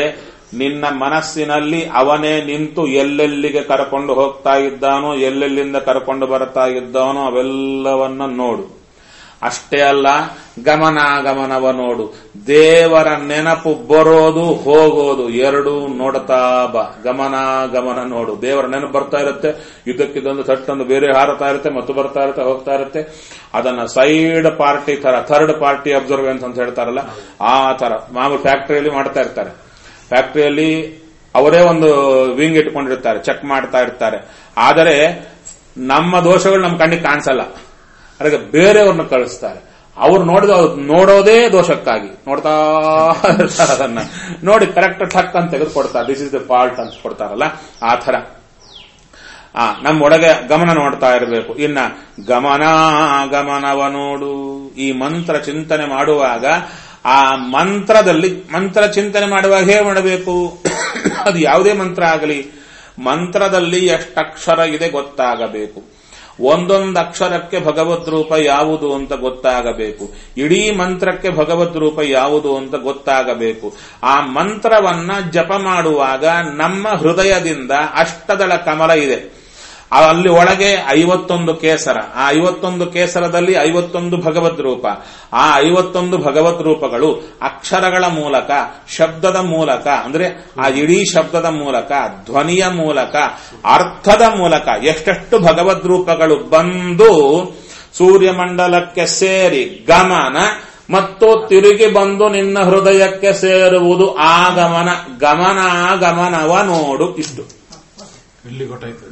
ನಿನ್ನ ಮನಸ್ಸಿನಲ್ಲಿ ಅವನೇ ನಿಂತು ಎಲ್ಲೆಲ್ಲಿಗೆ ಕರ್ಕೊಂಡು ಹೋಗ್ತಾ ಇದ್ದಾನೋ, ಎಲ್ಲೆಲ್ಲಿಂದ ಕರ್ಕೊಂಡು ಬರ್ತಾ ಇದ್ದಾನೋ ಅವೆಲ್ಲವನ್ನ ನೋಡು. ಅಷ್ಟೇ ಅಲ್ಲ, ಗಮನಾಗಮನವ ನೋಡು. ದೇವರ ನೆನಪು ಬರೋದು ಹೋಗೋದು ಎರಡೂ ನೋಡ್ತಾ ಬಾ. ಗಮನಾಗಮನ ನೋಡು. ದೇವರ ನೆನಪು ಬರ್ತಾ ಇರುತ್ತೆ, ಇದಕ್ಕಿದೊಂದು ಥಟ್ಟೊಂದು ಬೇರೆ ಹಾರತಾ ಇರುತ್ತೆ, ಮತ್ತು ಬರ್ತಾ ಇರುತ್ತೆ, ಹೋಗ್ತಾ ಇರುತ್ತೆ. ಅದನ್ನ ಸೈಡ್ ಪಾರ್ಟಿ ತರ, ಥರ್ಡ್ ಪಾರ್ಟಿ ಅಬ್ಸರ್ವೆನ್ಸ್ ಅಂತ ಹೇಳ್ತಾರಲ್ಲ, ಆ ತರ ಮಾಮೂಲು ಫ್ಯಾಕ್ಟರಿಯಲ್ಲಿ ಮಾಡ್ತಾ ಇರ್ತಾರೆ. ಫ್ಯಾಕ್ಟರಿಯಲ್ಲಿ ಅವರೇ ಒಂದು ವಿಂಗ್ ಇಟ್ಕೊಂಡಿರ್ತಾರೆ, ಚೆಕ್ ಮಾಡ್ತಾ ಇರ್ತಾರೆ. ಆದರೆ ನಮ್ಮ ದೋಷಗಳು ನಮ್ಮ ಕಣ್ಣಿಗೆ ಕಾಣಿಸಲ್ಲ, ಅದಕ್ಕೆ ಬೇರೆಯವ್ರನ್ನ ಕಳಿಸ್ತಾರೆ. ಅವ್ರು ನೋಡಿದ ನೋಡೋದೇ ದೋಷಕ್ಕಾಗಿ ನೋಡ್ತಾ ಇರ್ತಾರೆ. ಅದನ್ನ ನೋಡಿ ಕರೆಕ್ಟ್ ಠಕ್ ಅಂತ ತೆಗೆದು ಕೊಡ್ತಾರೆ. ದಿಸ್ ಇಸ್ ದ ಫಾಲ್ಟ್ ಅಂತ ಕೊಡ್ತಾರಲ್ಲ, ಆ ತರ ಆ ನಮ್ಮ ಒಳಗೆ ಗಮನ ನೋಡ್ತಾ ಇರಬೇಕು. ಇನ್ನ ಗಮನ ಗಮನವ ನೋಡು. ಈ ಮಂತ್ರ ಚಿಂತನೆ ಮಾಡುವಾಗ ಆ ಮಂತ್ರದಲ್ಲಿ ಮಂತ್ರ ಚಿಂತನೆ ಮಾಡುವಾಗ ಹೇಗೆ ಮಾಡಬೇಕು? ಅದು ಯಾವುದೇ ಮಂತ್ರ ಆಗಲಿ, ಮಂತ್ರದಲ್ಲಿ ಎಷ್ಟಕ್ಷರ ಇದೆ ಗೊತ್ತಾಗಬೇಕು. ಒಂದೊಂದು ಅಕ್ಷರಕ್ಕೆ ಭಗವದ್ ರೂಪ ಯಾವುದು ಅಂತ ಗೊತ್ತಾಗಬೇಕು. ಇಡೀ ಮಂತ್ರಕ್ಕೆ ಭಗವದ್ ರೂಪ ಯಾವುದು ಅಂತ ಗೊತ್ತಾಗಬೇಕು. ಆ ಮಂತ್ರವನ್ನ ಜಪ ಮಾಡುವಾಗ ನಮ್ಮ ಹೃದಯದಿಂದ ಅಷ್ಟದಳ ಕಮಲ ಇದೆ, ಅಲ್ಲಿ ಒಳಗೆ ಐವತ್ತೊಂದು ಕೇಸರ. ಆ ಐವತ್ತೊಂದು ಕೇಸರದಲ್ಲಿ ಐವತ್ತೊಂದು ಭಗವದ್ ರೂಪ. ಆ ಐವತ್ತೊಂದು ಭಗವದ್ ರೂಪಗಳು ಅಕ್ಷರಗಳ ಮೂಲಕ, ಶಬ್ದದ ಮೂಲಕ, ಅಂದ್ರೆ ಆ ಇಡೀ ಶಬ್ದದ ಮೂಲಕ, ಧ್ವನಿಯ ಮೂಲಕ, ಅರ್ಥದ ಮೂಲಕ ಎಷ್ಟೆಷ್ಟು ಭಗವದ್ ರೂಪಗಳು ಬಂದು ಸೂರ್ಯಮಂಡಲಕ್ಕೆ ಸೇರಿ ಗಮನ ಮತ್ತು ತಿರುಗಿ ಬಂದು ನಿನ್ನ ಹೃದಯಕ್ಕೆ ಸೇರುವುದು ಆಗಮನ. ಗಮನ ಗಮನವ ನೋಡು. ಇಷ್ಟು ಇಲ್ಲಿ ಗೊತ್ತಾಯ್ತು.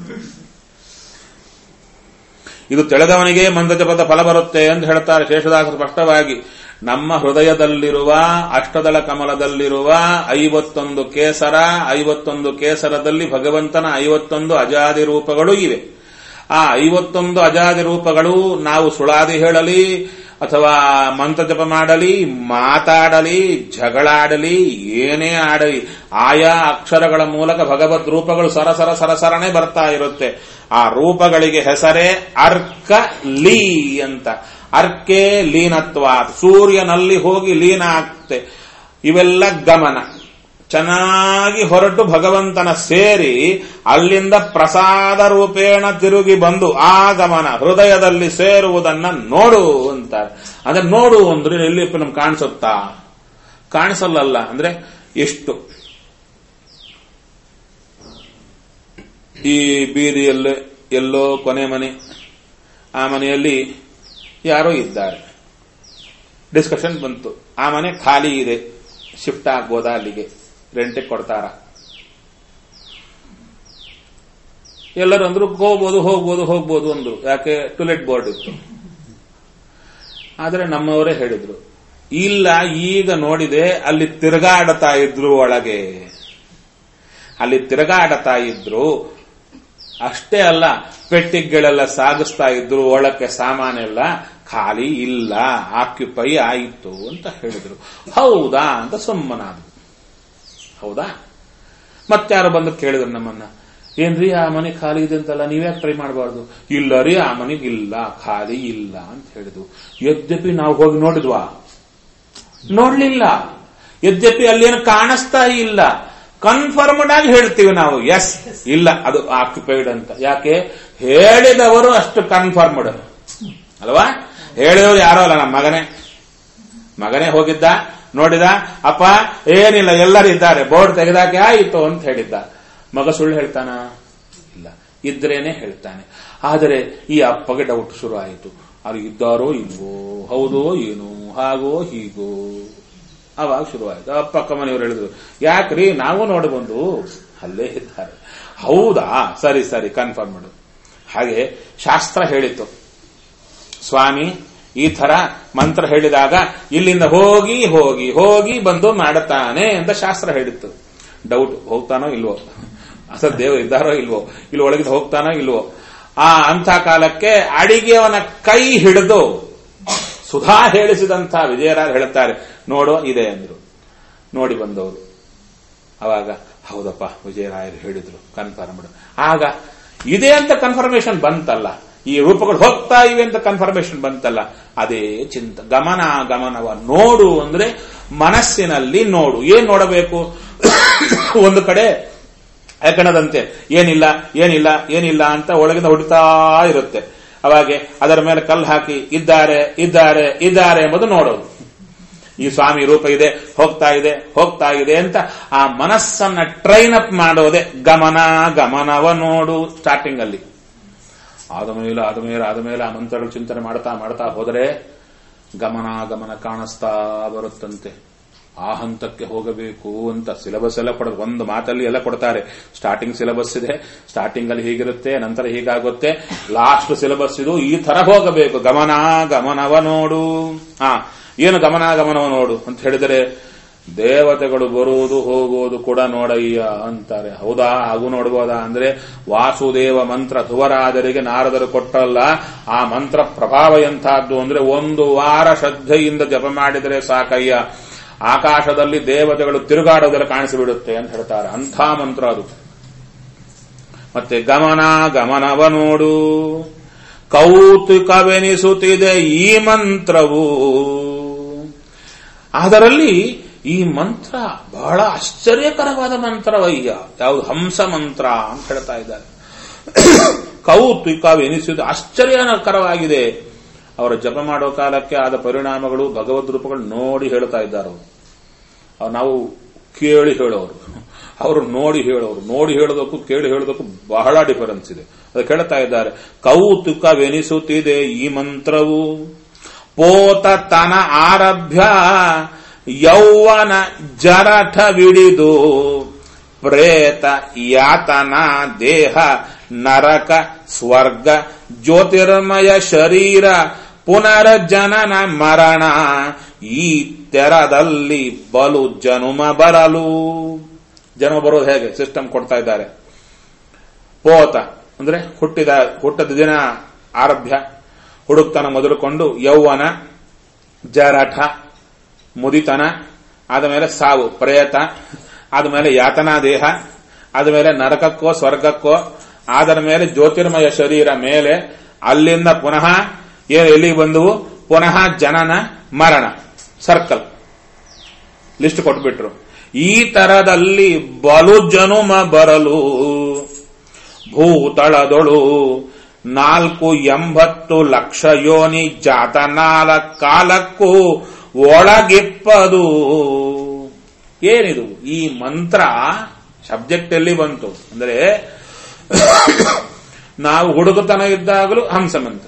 ಇದು ತಿಳಿದವನಿಗೆ ಮಂತ್ರಜಪದ ಫಲ ಬರುತ್ತೆ ಅಂತ ಹೇಳ್ತಾರೆ ಶೇಷದಾಸರು ಸ್ಪಷ್ಟವಾಗಿ. ನಮ್ಮ ಹೃದಯದಲ್ಲಿರುವ ಅಷ್ಟದಳ ಕಮಲದಲ್ಲಿರುವ ಐವತ್ತೊಂದು ಕೇಸರ, ಐವತ್ತೊಂದು ಕೇಸರದಲ್ಲಿ ಭಗವಂತನ ಐವತ್ತೊಂದು ಅಜಾದಿ ರೂಪಗಳು ಇವೆ. ಆ ಐವತ್ತೊಂದು ಅಜಾದಿ ರೂಪಗಳು ನಾವು ಸುಳಾದಿ ಹೇಳಲಿ ಅಥವಾ ಮಂತ್ರಜಪ ಮಾಡಲಿ, ಮಾತಾಡಲಿ, ಜಗಳಾಡಲಿ, ಏನೇ ಆಡಲಿ, ಆಯಾ ಅಕ್ಷರಗಳ ಮೂಲಕ ಭಗವದ್ ರೂಪಗಳು ಸರಸರ ಸರಸರನೆ ಬರ್ತಾ ಇರುತ್ತೆ. ಆ ರೂಪಗಳಿಗೆ ಹೆಸರೇ ಅರ್ಕ ಲೀ ಅಂತ. ಅರ್ಕೆ ಲೀನತ್ವ, ಸೂರ್ಯನಲ್ಲಿ ಹೋಗಿ ಲೀನ ಆಗ್ತೆ. ಇವೆಲ್ಲ ಗಮನ ಚೆನ್ನಾಗಿ ಹೊರಟು ಭಗವಂತನ ಸೇರಿ ಅಲ್ಲಿಂದ ಪ್ರಸಾದ ರೂಪೇಣ ತಿರುಗಿ ಬಂದು ಆ ಗಮನ ಹೃದಯದಲ್ಲಿ ಸೇರುವುದನ್ನ ನೋಡು ಅಂತಾರೆ. ಅದನ್ನ ನೋಡು ಅಂದ್ರೆ ಎಲ್ಲಿ ನಮ್ಗೆ ಕಾಣಿಸುತ್ತಾ? ಕಾಣಿಸಲ್ಲ. ಅಂದ್ರೆ ಎಷ್ಟು ಈ ಬೀದಿಯಲ್ಲಿ ಎಲ್ಲೋ ಕೊನೆ ಮನೆ, ಆ ಮನೆಯಲ್ಲಿ ಯಾರೋ ಇದ್ದಾರೆ, ಡಿಸ್ಕಷನ್ ಬಂತು. ಆ ಮನೆ ಖಾಲಿ ಇದೆ, ಶಿಫ್ಟ್ ಆಗ್ಬೋದಾ ಅಲ್ಲಿಗೆ, ರೆಂಟಿಗೆ ಕೊಡ್ತಾರ? ಎಲ್ಲರೂ ಅಂದ್ರು ಹೋಗ್ಬೋದು ಹೋಗ್ಬೋದು ಹೋಗ್ಬೋದು ಅಂದ್ರು. ಯಾಕೆ? ಟುಲೆಟ್ ಬೋರ್ಡ್ ಇತ್ತು. ಆದ್ರೆ ನಮ್ಮವರೇ ಹೇಳಿದ್ರು, ಇಲ್ಲ, ಈಗ ನೋಡಿದೆ ಅಲ್ಲಿ ತಿರುಗಾಡತಾ ಇದ್ರು, ಒಳಗೆ ಅಲ್ಲಿ ತಿರುಗಾಡತಾ ಇದ್ರು. ಅಷ್ಟೇ ಅಲ್ಲ, ಪೆಟ್ಟಿಗೆಗಳೆಲ್ಲ ಸಾಗಿಸ್ತಾ ಇದ್ರು, ಒಳಕ್ಕೆ ಸಾಮಾನೆಲ್ಲ ಖಾಲಿ ಇಲ್ಲ, ಆಕ್ಯುಪೈ ಆಯಿತು ಅಂತ ಹೇಳಿದ್ರು. ಹೌದಾ ಅಂತ ಸುಮ್ಮನಾದ್ರು. ಹೌದಾ? ಮತ್ತಾರು ಬಂದು ಕೇಳಿದ್ರು ನಮ್ಮನ್ನ, ಏನ್ರಿ ಆ ಮನೆ ಖಾಲಿ ಇದೆ ಅಂತಲ್ಲ, ನೀವ್ಯಾಕೆ ಟ್ರೈ ಮಾಡಬಾರ್ದು? ಇಲ್ಲ ರೀ, ಆ ಮನೆಗಿಲ್ಲ, ಖಾಲಿ ಇಲ್ಲ ಅಂತ ಹೇಳಿದ್ವು. ಯದ್ಯಪಿ ನಾವು ಹೋಗಿ ನೋಡಿದ್ವಾ? ನೋಡ್ಲಿಲ್ಲ. ಯದ್ಯಪಿ ಅಲ್ಲೇನು ಕಾಣಿಸ್ತಾ ಇಲ್ಲ. ಕನ್ಫರ್ಮ್ಡ್ ಆಗಿ ಹೇಳ್ತೀವಿ ನಾವು, ಎಸ್, ಇಲ್ಲ, ಅದು ಆಕ್ಯುಪೈಡ್ ಅಂತ. ಯಾಕೆ? ಹೇಳಿದವರು ಅಷ್ಟು ಕನ್ಫರ್ಮ್ಡ್ ಅಲ್ವಾ? ಹೇಳಿದವರು ಯಾರೋ ಅಲ್ಲ, ನಮ್ಮ ಮಗನೇ ಮಗನೇ ಹೋಗಿದ್ದ, ನೋಡಿದ, ಅಪ್ಪ ಏನಿಲ್ಲ, ಎಲ್ಲರೂ ಇದ್ದಾರೆ, ಬೋರ್ಡ್ ತೆಗೆದಾಕೆ ಆಯಿತು ಅಂತ ಹೇಳಿದ್ದ. ಮಗ ಸುಳ್ಳು ಹೇಳ್ತಾನ? ಇಲ್ಲ, ಇದ್ರೇನೆ ಹೇಳ್ತಾನೆ. ಆದರೆ ಈ ಅಪ್ಪಗೆ ಡೌಟ್ ಶುರು ಆಯಿತು, ಅವ್ರು ಇದ್ದಾರೋ ಇಲ್ವೋ, ಹೌದೋ ಏನೋ, ಹಾಗೋ ಹೀಗೋ. ಅವಾಗ ಶುರುವಾಯಿತು. ಪಕ್ಕ ಮನೆಯವರು ಹೇಳಿದ್ರು, ಯಾಕ್ರಿ ನಾವು ನೋಡಿ ಬಂದು ಅಲ್ಲೇ ಇದ್ದಾರೆ. ಹೌದಾ, ಸರಿ ಸರಿ, ಕನ್ಫರ್ಮ್ ಮಾಡು. ಹಾಗೆ ಶಾಸ್ತ್ರ ಹೇಳಿತು, ಸ್ವಾಮಿ ಈ ತರ ಮಂತ್ರ ಹೇಳಿದಾಗ ಇಲ್ಲಿಂದ ಹೋಗಿ ಹೋಗಿ ಹೋಗಿ ಬಂದು ಮಾಡುತ್ತಾನೆ ಅಂತ ಶಾಸ್ತ್ರ ಹೇಳಿತ್ತು. ಡೌಟ್, ಹೋಗ್ತಾನೋ ಇಲ್ವೋ, ಅಸಲ್ ದೇವರು ಇದ್ದಾರೋ ಇಲ್ವೋ, ಇಲ್ಲಿ ಒಳಗಿದ ಹೋಗ್ತಾನೋ ಇಲ್ವೋ. ಆ ಅಂಥ ಕಾಲಕ್ಕೆ ಅಡಿಗೆಯವನ ಕೈ ಹಿಡಿದು ಸುಧಾ ಹೇಳಿಸಿದಂಥ ವಿಜಯರಾಜ್ ಹೇಳುತ್ತಾರೆ, ನೋಡೋ ಇದೆ ಅಂದ್ರು. ನೋಡಿ ಬಂದವರು ಅವಾಗ, ಹೌದಪ್ಪ ವಿಜಯರಾಯರು ಹೇಳಿದ್ರು, ಕನ್ಫರ್ಮ್ ಮಾಡು. ಆಗ ಇದೆ ಅಂತ ಕನ್ಫರ್ಮೇಶನ್ ಬಂತಲ್ಲ, ಈ ರೂಪಗಳು ಹೋಗ್ತಾ ಇವೆ ಅಂತ ಕನ್ಫರ್ಮೇಶನ್ ಬಂತಲ್ಲ, ಅದೇ ಚಿಂತ. ಗಮನ ಗಮನವ ನೋಡು ಅಂದ್ರೆ ಮನಸ್ಸಿನಲ್ಲಿ ನೋಡು. ಏನ್ ನೋಡಬೇಕು? ಒಂದು ಕಡೆ ಕಣದಂತೆ ಏನಿಲ್ಲ ಏನಿಲ್ಲ ಏನಿಲ್ಲ ಅಂತ ಒಳಗಿಂದ ಹುಡುಕ್ತಾ ಇರುತ್ತೆ. ಅವಾಗೆ ಅದರ ಮೇಲೆ ಕಲ್ಲು ಹಾಕಿ ಇದ್ದಾರೆ ಇದ್ದಾರೆ ಇದ್ದಾರೆ ಎಂಬುದು ನೋಡೋದು. ಈ ಸ್ವಾಮಿ ರೂಪ ಇದೆ, ಹೋಗ್ತಾ ಇದೆ ಹೋಗ್ತಾ ಇದೆ ಅಂತ ಆ ಮನಸ್ಸನ್ನ ಟ್ರೈನ್ ಅಪ್ ಮಾಡೋದೆ ಗಮನ. ಗಮನವ ನೋಡು. ಸ್ಟಾರ್ಟಿಂಗ್ ಅಲ್ಲಿ ಆದಮೇಲೆ ಆದಮೇಲೆ ಆದಮೇಲೆ ಆ ಮಂತ್ರಗಳು ಚಿಂತನೆ ಮಾಡ್ತಾ ಮಾಡ್ತಾ ಹೋದರೆ ಗಮನ ಗಮನ ಕಾಣಿಸ್ತಾ ಬರುತ್ತಂತೆ. ಆ ಹಂತಕ್ಕೆ ಹೋಗಬೇಕು ಅಂತ ಸಿಲೆಬಸ್ ಎಲ್ಲ ಕೊಡೋದು. ಒಂದು ಮಾತಲ್ಲಿ ಎಲ್ಲ ಕೊಡ್ತಾರೆ. ಸ್ಟಾರ್ಟಿಂಗ್ ಸಿಲೆಬಸ್ ಇದೆ, ಸ್ಟಾರ್ಟಿಂಗ್ ಅಲ್ಲಿ ಹೀಗಿರುತ್ತೆ, ನಂತರ ಹೀಗಾಗುತ್ತೆ, ಲಾಸ್ಟ್ ಸಿಲೆಬಸ್ ಇದು, ಈ ತರ ಹೋಗಬೇಕು. ಗಮನ ಗಮನವ ನೋಡು. ಹಾ, ಏನು ಗಮನ ಗಮನವ ನೋಡು ಅಂತ ಹೇಳಿದರೆ ದೇವತೆಗಳು ಬರುವುದು ಹೋಗುವುದು ಕೂಡ ನೋಡಯ್ಯ ಅಂತಾರೆ. ಹೌದಾ? ಹಾಗೂ ನೋಡ್ಬೋದಾ ಅಂದ್ರೆ ವಾಸುದೇವ ಮಂತ್ರ ಧ್ರುವರಾಜರಿಗೆ ನಾರದರು ಕೊಟ್ಟಲ್ಲ. ಆ ಮಂತ್ರ ಪ್ರಭಾವ ಎಂತಹದ್ದು ಅಂದ್ರೆ ಒಂದು ವಾರ ಶ್ರದ್ಧೆಯಿಂದ ಜಪ ಮಾಡಿದರೆ ಸಾಕಯ್ಯ, ಆಕಾಶದಲ್ಲಿ ದೇವತೆಗಳು ತಿರುಗಾಡೋದೆಲ್ಲ ಕಾಣಿಸಿಬಿಡುತ್ತೆ ಅಂತ ಹೇಳ್ತಾರೆ. ಅಂಥ ಮಂತ್ರ ಅದು. ಮತ್ತೆ ಗಮನ ಗಮನವ ನೋಡು. ಕೌತುಕವೆನಿಸುತ್ತಿದೆ ಈ ಮಂತ್ರವು. ಅದರಲ್ಲಿ ಈ ಮಂತ್ರ ಬಹಳ ಆಶ್ಚರ್ಯಕರವಾದ ಮಂತ್ರವಯ್ಯ. ಯಾವುದು? ಹಂಸ ಮಂತ್ರ ಅಂತ ಹೇಳ್ತಾ ಇದ್ದಾರೆ. ಕೌತುಕವೆನಿಸುವುದು ಆಶ್ಚರ್ಯಕರವಾಗಿದೆ. ಅವರ ಜಪ ಮಾಡೋ ಕಾಲಕ್ಕೆ ಆದ ಪರಿಣಾಮಗಳು ಭಗವದ್ ರೂಪಗಳು ನೋಡಿ ಹೇಳ್ತಾ ಇದ್ದಾರೆ. ನಾವು ಕೇಳಿ ಹೇಳೋರು, ಅವರು ನೋಡಿ ಹೇಳೋರು. ನೋಡಿ ಹೇಳೋದಕ್ಕೂ ಕೇಳಿ ಹೇಳೋದಕ್ಕೂ ಬಹಳ ಡಿಫರೆನ್ಸ್ ಇದೆ. ಅದಕ್ಕೆ ಹೇಳ್ತಾ ಇದ್ದಾರೆ, ಕೌತುಕವೆನಿಸುತ್ತಿದೆ ಈ ಮಂತ್ರವು. ಪೋತತನ ಆರಭ್ಯ ಯೌವನ ಜರಠವಿಡಿದು ಪ್ರೇತ ಯಾತನ ದೇಹ ನರಕ ಸ್ವರ್ಗ ಜ್ಯೋತಿರ್ಮಯ ಶರೀರ ಪುನರ್ಜನನ ಮರಣ ಈ ತೆರದಲ್ಲಿ ಬಲು ಜನುಮ ಬರಲು. ಜನ್ಮ ಬರೋದು ಹೇಗೆ? ಸಿಸ್ಟಮ್ ಕೊಡ್ತಾ ಇದ್ದಾರೆ. ಪೋತ ಅಂದ್ರೆ ಹುಟ್ಟಿದ ಹುಟ್ಟದ ದಿನ ಆರಭ್ಯ, ಹುಡುಕ್ತನ ಮೊದಲುಕೊಂಡು ಯೌವನ, ಜರಠ ಮುದಿತನ, ಆದಮೇಲೆ ಸಾವು ಪ್ರೇತ, ಆದಮೇಲೆ ಯಾತನಾ ದೇಹ, ಆದಮೇಲೆ ನರಕಕ್ಕೋ ಸ್ವರ್ಗಕ್ಕೋ, ಆದರ ಮೇಲೆ ಜ್ಯೋತಿರ್ಮಯ ಶರೀರ ಮೇಲೆ, ಅಲ್ಲಿಂದ ಪುನಃ ಏನು ಎಲ್ಲಿಗೆ ಬಂದವು? ಪುನಃ ಜನನ ಮರಣ ಸರ್ಕಲ್ ಲಿಸ್ಟ್ ಕೊಟ್ಬಿಟ್ರು. ಈ ತರದಲ್ಲಿ ಬಲು ಜನುಮ ಬರಲು ಭೂತಳದೊಳು ನಾಲ್ಕು ಎಂಬತ್ತು ಲಕ್ಷ ಯೋನಿ ಜಾತ ನಾಲ್ಕು ಕಾಲಕ್ಕೂ ಒಳಗಿಪ್ಪದು. ಏನಿದು? ಈ ಮಂತ್ರ ಸಬ್ಜೆಕ್ಟ್ ಎಲ್ಲಿ ಬಂತು ಅಂದರೆ, ನಾವು ಹುಡುಗತನ ಇದ್ದಾಗಲೂ ಹಂಸ ಮಂತ್ರ,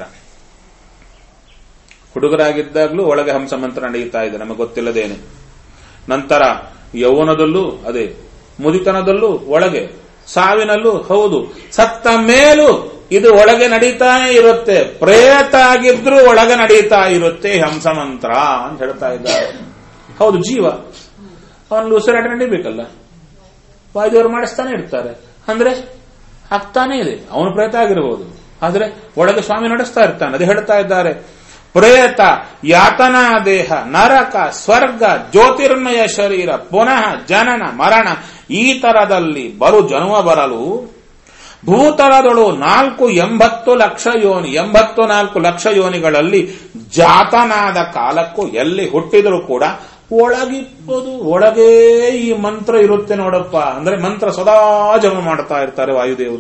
ಹುಡುಗರಾಗಿದ್ದಾಗಲೂ ಒಳಗೆ ಹಂಸ ಮಂತ್ರ ನಡೆಯುತ್ತಾ ಇದೆ, ನಮಗೆ ಗೊತ್ತಿಲ್ಲದೇನೆ. ನಂತರ ಯೌವನದಲ್ಲೂ ಅದೇ, ಮುದಿತನದಲ್ಲೂ ಒಳಗೆ, ಸಾವಿನಲ್ಲೂ ಹೌದು, ಸತ್ತ ಮೇಲೂ ಇದು ಒಳಗೆ ನಡೀತಾನೆ ಇರುತ್ತೆ. ಪ್ರೇತ ಆಗಿದ್ರೂ ಒಳಗೆ ನಡೀತಾ ಇರುತ್ತೆ ಹಂಸ ಮಂತ್ರ ಅಂತ ಹೇಳ್ತಾ ಇದ್ದಾರೆ. ಹೌದು, ಜೀವ ಅವನಲ್ಲಿ ಉಸಿರಾಟ ನಡೀಬೇಕಲ್ಲ, ವಾಯುದೇವರು ಮಾಡಿಸ್ತಾನೆ ಇರ್ತಾರೆ. ಅಂದ್ರೆ ಆಗ್ತಾನೆ ಇದೆ. ಅವನು ಪ್ರೇತ ಆಗಿರಬಹುದು, ಆದ್ರೆ ಒಳಗೆ ಸ್ವಾಮಿ ನಡೆಸ್ತಾ ಇರ್ತಾನೆ. ಅದೇ ಹೇಳ್ತಾ ಇದ್ದಾರೆ, ಪ್ರೇತ ಯಾತನಾ ದೇಹ ನರಕ ಸ್ವರ್ಗ ಜ್ಯೋತಿರ್ಮಯ ಶರೀರ ಪುನಃ ಜನನ ಮರಣ ಈ ತರದಲ್ಲಿ ಬರು ಜನ್ಮ ಬರಲು ಭೂತಳದೊಳು ನಾಲ್ಕು ಎಂಬತ್ತು ಲಕ್ಷ ಯೋನಿ, ಎಂಬತ್ತು ನಾಲ್ಕು ಲಕ್ಷ ಯೋನಿಗಳಲ್ಲಿ ಜಾತನಾದ ಕಾಲಕ್ಕೂ ಎಲ್ಲಿ ಹುಟ್ಟಿದರೂ ಕೂಡ ಒಳಗಿಪ್ಪದು. ಒಳಗೇ ಈ ಮಂತ್ರ ಇರುತ್ತೆ ನೋಡಪ್ಪ. ಅಂದ್ರೆ ಮಂತ್ರ ಸದಾ ಜಪ ಮಾಡ್ತಾ ಇರ್ತಾರೆ ವಾಯುದೇವರು.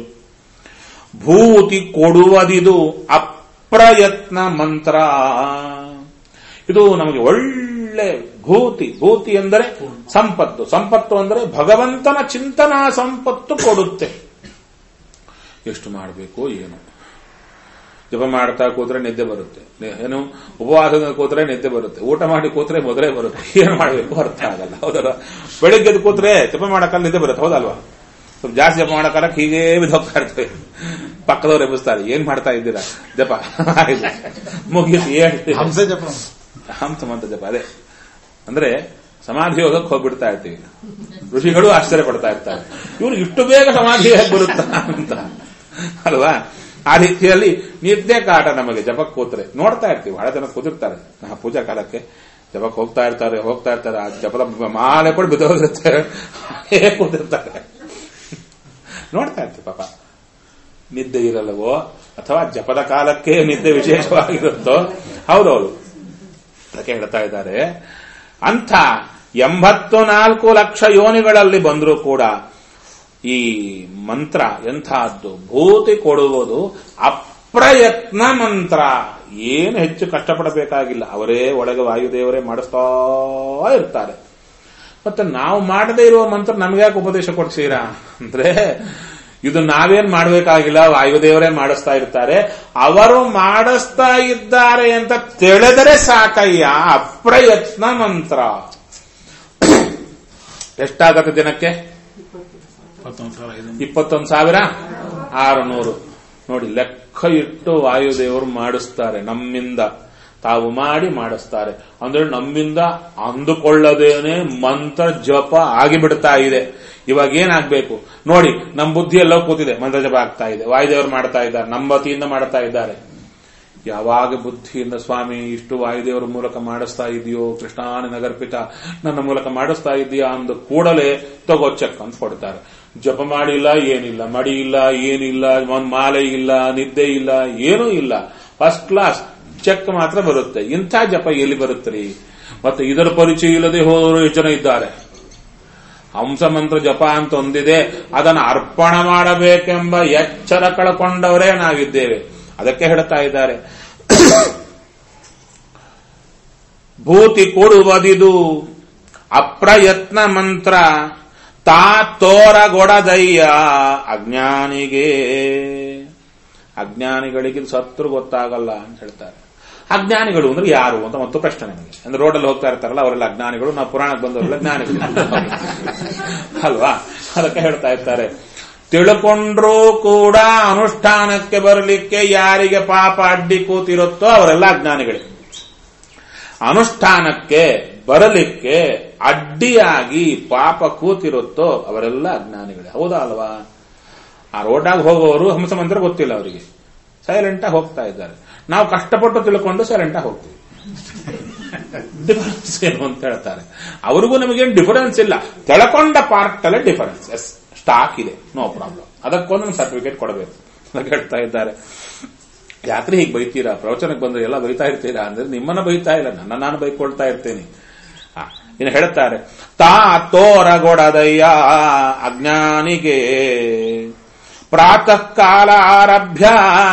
ಭೂತಿ ಕೊಡುವುದಿದು ಅಪ್ರಯತ್ನ ಮಂತ್ರ. ಇದು ನಮಗೆ ಒಳ್ಳೆ ಭೂತಿ. ಭೂತಿ ಎಂದರೆ ಸಂಪತ್ತು. ಸಂಪತ್ತು ಅಂದರೆ ಭಗವಂತನ ಚಿಂತನಾ ಸಂಪತ್ತು ಕೊಡುತ್ತೆ. ಎಷ್ಟು ಮಾಡಬೇಕು ಏನು? ಜಪ ಮಾಡ್ತಾ ಕೂತ್ರೆ ನಿದ್ದೆ ಬರುತ್ತೆ, ಏನು ಉಪವಾಸದ ಕೂತ್ರೆ ನಿದ್ದೆ ಬರುತ್ತೆ, ಊಟ ಮಾಡಿ ಕೂತ್ರೆ ಮೊದಲೇ ಬರುತ್ತೆ. ಏನು ಮಾಡಬೇಕು ಅರ್ಥ ಆಗಲ್ಲ, ಹೌದಲ್ಲ? ಬೆಳಿಗ್ಗೆ ಕೂತ್ರೆ ಜಪ ಮಾಡಕ್ಕಲ್ಲ ನಿದ್ದೆ ಬರುತ್ತೆ, ಹೌದಲ್ವಾ? ಸ್ವಲ್ಪ ಜಾಸ್ತಿ ಜಪ ಮಾಡಕ್ಕಲ್ಲಕ್ಕೆ ಹೀಗೇ ಬಿದ್ದೋಗ್ತಾ ಇರ್ತೇವೆ. ಪಕ್ಕದವ್ರು ಎಬ್ಬಿಸ್ತಾರೆ, ಏನ್ ಮಾಡ್ತಾ ಇದ್ದೀರಾ? ಜಪ ಮುಗಿಸಿ ಹಂಸ ಜಪ, ಹಂಸ ಮಂತ್ರ ಜಪ. ಅದೇ ಅಂದ್ರೆ ಸಮಾಧಿ ಯೋಗಕ್ಕೆ ಹೋಗ್ಬಿಡ್ತಾ ಇರ್ತೀವಿ. ಋಷಿಗಳು ಆಶ್ಚರ್ಯ ಪಡ್ತಾ ಇರ್ತಾರೆ, ಇವ್ರು ಇಷ್ಟು ಬೇಗ ಸಮಾಧಿ ಹೇಗೆ ಬರುತ್ತಾ ಅಂತ ಅಲ್ವಾ? ಆ ರೀತಿಯಲ್ಲಿ ನಿದ್ದೆ ಕಾಟ ನಮಗೆ ಜಪಕ್ಕೆ ಕೂತ್ರೆ ನೋಡ್ತಾ ಇರ್ತೀವಿ. ಬಹಳ ಜನ ಕೂತಿರ್ತಾರೆ ಪೂಜಾ ಕಾಲಕ್ಕೆ, ಜಪಕ್ಕೆ ಹೋಗ್ತಾ ಇರ್ತಾರೆ ಹೋಗ್ತಾ ಇರ್ತಾರೆ ಆ ಜಪದ ಮಾಲೆ ಕೂಡ ಬಿದ್ದೋಗಿರುತ್ತೆ, ಹೇಗೆ ಕೂತಿರ್ತಾರೆ ನೋಡ್ತಾ ಇರ್ತೀವಿ. ಪಾಪ ನಿದ್ದೆ ಇರಲ್ಲವೋ ಅಥವಾ ಜಪದ ಕಾಲಕ್ಕೆ ನಿದ್ದೆ ವಿಶೇಷವಾಗಿರುತ್ತೋ? ಹೌದೌದು. ಅದಕ್ಕೆ ಹೇಳ್ತಾ ಇದ್ದಾರೆ, ಅಂಥ ಎಂಬತ್ತು ನಾಲ್ಕು ಲಕ್ಷ ಯೋನಿಗಳಲ್ಲಿ ಬಂದರೂ ಕೂಡ ಈ ಮಂತ್ರ ಎಂಥದ್ದು ಭೂತಿ ಕೊಡುವುದು ಅಪ್ರಯತ್ನ ಮಂತ್ರ. ಏನು ಹೆಚ್ಚು ಕಷ್ಟಪಡಬೇಕಾಗಿಲ್ಲ, ಅವರೇ ಒಳಗೆ ವಾಯುದೇವರೇ ಮಾಡಿಸ್ತಾ ಇರ್ತಾರೆ. ಮತ್ತೆ ನಾವು ಮಾಡದೇ ಇರುವ ಮಂತ್ರ ನಮ್ಗೆ ಯಾಕೆ ಉಪದೇಶ ಕೊಡ್ತೀರಾ ಅಂದ್ರೆ, ಇದು ನಾವೇನ್ ಮಾಡಬೇಕಾಗಿಲ್ಲ, ವಾಯುದೇವರೇ ಮಾಡಿಸ್ತಾ ಇರ್ತಾರೆ. ಅವರು ಮಾಡಿಸ್ತಾ ಇದ್ದಾರೆ ಅಂತ ತಿಳಿದರೆ ಸಾಕಯ್ಯ. ಅಪ್ರಯತ್ನ ಮಂತ್ರ ಎಷ್ಟಾಗತ್ತೆ ದಿನಕ್ಕೆ? ಇಪ್ಪತ್ತೊಂದು ಸಾವಿರ ಆರುನೂರು. ನೋಡಿ, ಲೆಕ್ಕ ಇಟ್ಟು ವಾಯುದೇವರು ಮಾಡಿಸ್ತಾರೆ ನಮ್ಮಿಂದ. ತಾವು ಮಾಡಿ ಮಾಡಿಸ್ತಾರೆ ಅಂದ್ರೆ ನಮ್ಮಿಂದ ಅಂದುಕೊಳ್ಳದೇನೆ ಮಂತ್ರ ಜಪ ಆಗಿಬಿಡ್ತಾ ಇದೆ. ಇವಾಗ ಏನಾಗಬೇಕು ನೋಡಿ, ನಮ್ಮ ಬುದ್ಧಿ ಎಲ್ಲೋ ಕೂತಿದೆ, ಮಂತ್ರ ಜಪ ಆಗ್ತಾ ಇದೆ, ವಾಯುದೇವರು ಮಾಡ್ತಾ ಇದ್ದಾರೆ, ನಮ್ಮ ವತಿಯಿಂದ ಮಾಡ್ತಾ ಇದ್ದಾರೆ. ಯಾವಾಗ ಬುದ್ಧಿಯಿಂದ ಸ್ವಾಮಿ ಇಷ್ಟು ವಾಯುದೇವರ ಮೂಲಕ ಮಾಡಿಸ್ತಾ ಇದೆಯೋ, ಕೃಷ್ಣಾನ ನಗರ್ಪಿತ ನನ್ನ ಮೂಲಕ ಮಾಡಿಸ್ತಾ ಇದೆಯಾ ಅಂದ ಕೂಡಲೇ ತಗೋ ಚೆಕ್ ಅಂತ ಕೊಡ್ತಾರೆ. ಜಪ ಮಾಡಿಲ್ಲ, ಏನಿಲ್ಲ, ಮಡಿ ಇಲ್ಲ, ಏನಿಲ್ಲ, ಒಂದ್ ಮಾಲೆ ಇಲ್ಲ, ನಿದ್ದೆ ಇಲ್ಲ, ಏನೂ ಇಲ್ಲ, ಫಸ್ಟ್ ಕ್ಲಾಸ್ ಚೆಕ್ ಮಾತ್ರ ಬರುತ್ತೆ. ಇಂಥ ಜಪ ಎಲ್ಲಿ ಬರುತ್ತೀ? ಮತ್ತೆ ಇದರ ಪರಿಚಯ ಇಲ್ಲದೆ ಹೋದವರು ಎಷ್ಟು ಜನ ಇದ್ದಾರೆ. ಹಂಸ ಮಂತ್ರ ಜಪ ಅಂತ ಒಂದಿದೆ, ಅದನ್ನು ಅರ್ಪಣ ಮಾಡಬೇಕೆಂಬ ಎಚ್ಚರ ಕಳ್ಕೊಂಡವರೇ ನಾವಿದ್ದೇವೆ. ಅದಕ್ಕೆ ಹೇಳ್ತಾ ಇದ್ದಾರೆ, ಭೂತಿ ಕೊಡುವುದಿದು ಅಪ್ರಯತ್ನ ಮಂತ್ರ, ತಾ ತೋರಗೊಡದಯ್ಯ ಅಜ್ಞಾನಿಗೆ. ಅಜ್ಞಾನಿಗಳಿಗೆ ಸತ್ರು ಗೊತ್ತಾಗಲ್ಲ ಅಂತ ಹೇಳ್ತಾರೆ. ಅಜ್ಞಾನಿಗಳು ಅಂದ್ರೆ ಯಾರು ಅಂತ ಮತ್ತು ಪ್ರಶ್ನೆ ನಮಗೆ. ಅಂದ್ರೆ ರೋಡಲ್ಲಿ ಹೋಗ್ತಾ ಇರ್ತಾರಲ್ಲ ಅವರೆಲ್ಲ ಅಜ್ಞಾನಿಗಳು, ನಾವು ಪುರಾಣಕ್ಕೆ ಬಂದವರೆಲ್ಲ ಜ್ಞಾನಿಗಳು ಅಲ್ವಾ? ಅದಕ್ಕೆ ಹೇಳ್ತಾ ಇರ್ತಾರೆ, ತಿಳ್ಕೊಂಡ್ರೂ ಕೂಡ ಅನುಷ್ಠಾನಕ್ಕೆ ಬರಲಿಕ್ಕೆ ಯಾರಿಗೆ ಪಾಪ ಅಡ್ಡಿ ಕೂತಿರುತ್ತೋ ಅವರೆಲ್ಲ ಅಜ್ಞಾನಿಗಳೇ. ಅನುಷ್ಠಾನಕ್ಕೆ ಬರಲಿಕ್ಕೆ ಅಡ್ಡಿಯಾಗಿ ಪಾಪ ಕೂತಿರುತ್ತೋ ಅವರೆಲ್ಲ ಅಜ್ಞಾನಿಗಳೇ. ಹೌದಾ ಅಲ್ವಾ? ಆ ರೋಡಾಗ ಹೋಗೋರು ಹಂಸ ಮಂತ್ರ ಗೊತ್ತಿಲ್ಲ, ಅವರಿಗೆ ಸೈಲೆಂಟಾಗಿ ಹೋಗ್ತಾ ಇದ್ದಾರೆ. ನಾವು ಕಷ್ಟಪಟ್ಟು ತಿಳ್ಕೊಂಡು ಸೈಲೆಂಟಾಗಿ ಹೋಗ್ತೀವಿ. ಡಿಫರೆನ್ಸ್ ಏನು ಅಂತ ಹೇಳ್ತಾರೆ. ಅವ್ರಿಗೂ ನಮಗೇನು ಡಿಫರೆನ್ಸ್ ಇಲ್ಲ, ತಿಳ್ಕೊಂಡ ಪಾರ್ಟ್ ಅಲ್ಲೇ ಡಿಫರೆನ್ಸ್. ಎಸ್, ಸ್ಟಾಕ್ ಇದೆ, ನೋ ಪ್ರಾಬ್ಲಮ್, ಅದಕ್ಕೊಂದು ಸರ್ಟಿಫಿಕೇಟ್ ಕೊಡಬೇಕು ಅಂತ ಹೇಳ್ತಾ ಇದ್ದಾರೆ. ಯಾಕ್ರಿ ಹೀಗೆ ಬೈತೀರಾ? ಪ್ರವಚನಕ್ಕೆ ಬಂದ್ರೆ ಎಲ್ಲ ಬೈತಾ ಇರ್ತೀರಾ ಅಂದ್ರೆ ನಿಮ್ಮನ್ನ ಬೈತಾ ಇಲ್ಲ, ನನ್ನ ನಾನು ಬೈಕೊಳ್ತಾ ಇರ್ತೇನೆ. ಇನ್ನು ಹೇಳ್ತಾರೆ, ತಾ ತೋರಗೊಡದಯ್ಯ ಅಜ್ಞಾನಿಗೆ, ಪ್ರಾತಃ ಕಾಲ ಆರಭ್ಯ